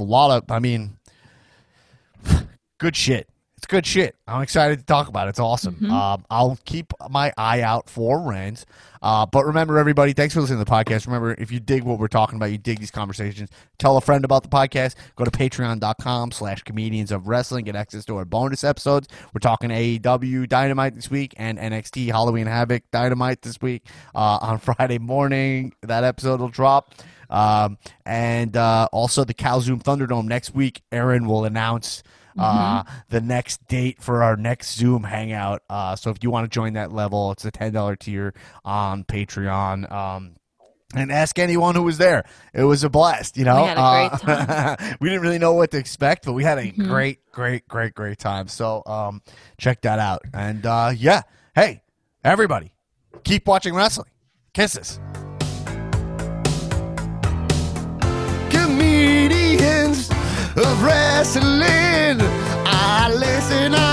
Good shit. It's good shit. I'm excited to talk about it. It's awesome. I'll keep my eye out for Reigns. But remember, everybody, thanks for listening to the podcast. Remember, if you dig what we're talking about, you dig these conversations, tell a friend about the podcast. Go to patreon.com/comedians of wrestling. Get access to our bonus episodes. We're talking AEW Dynamite this week and NXT Halloween Havoc Dynamite this week. On Friday morning, that episode will drop. And also the Calzoom Thunderdome next week. Aaron will announce the next date for our next Zoom hangout. So if you want to join that level, it's a $10 tier on Patreon. And ask anyone who was there. It was a blast, you know. We had a great time. We didn't really know what to expect, but we had a great time. So check that out. And yeah, hey, everybody, keep watching wrestling. Kisses. Comedians of wrestling, I listen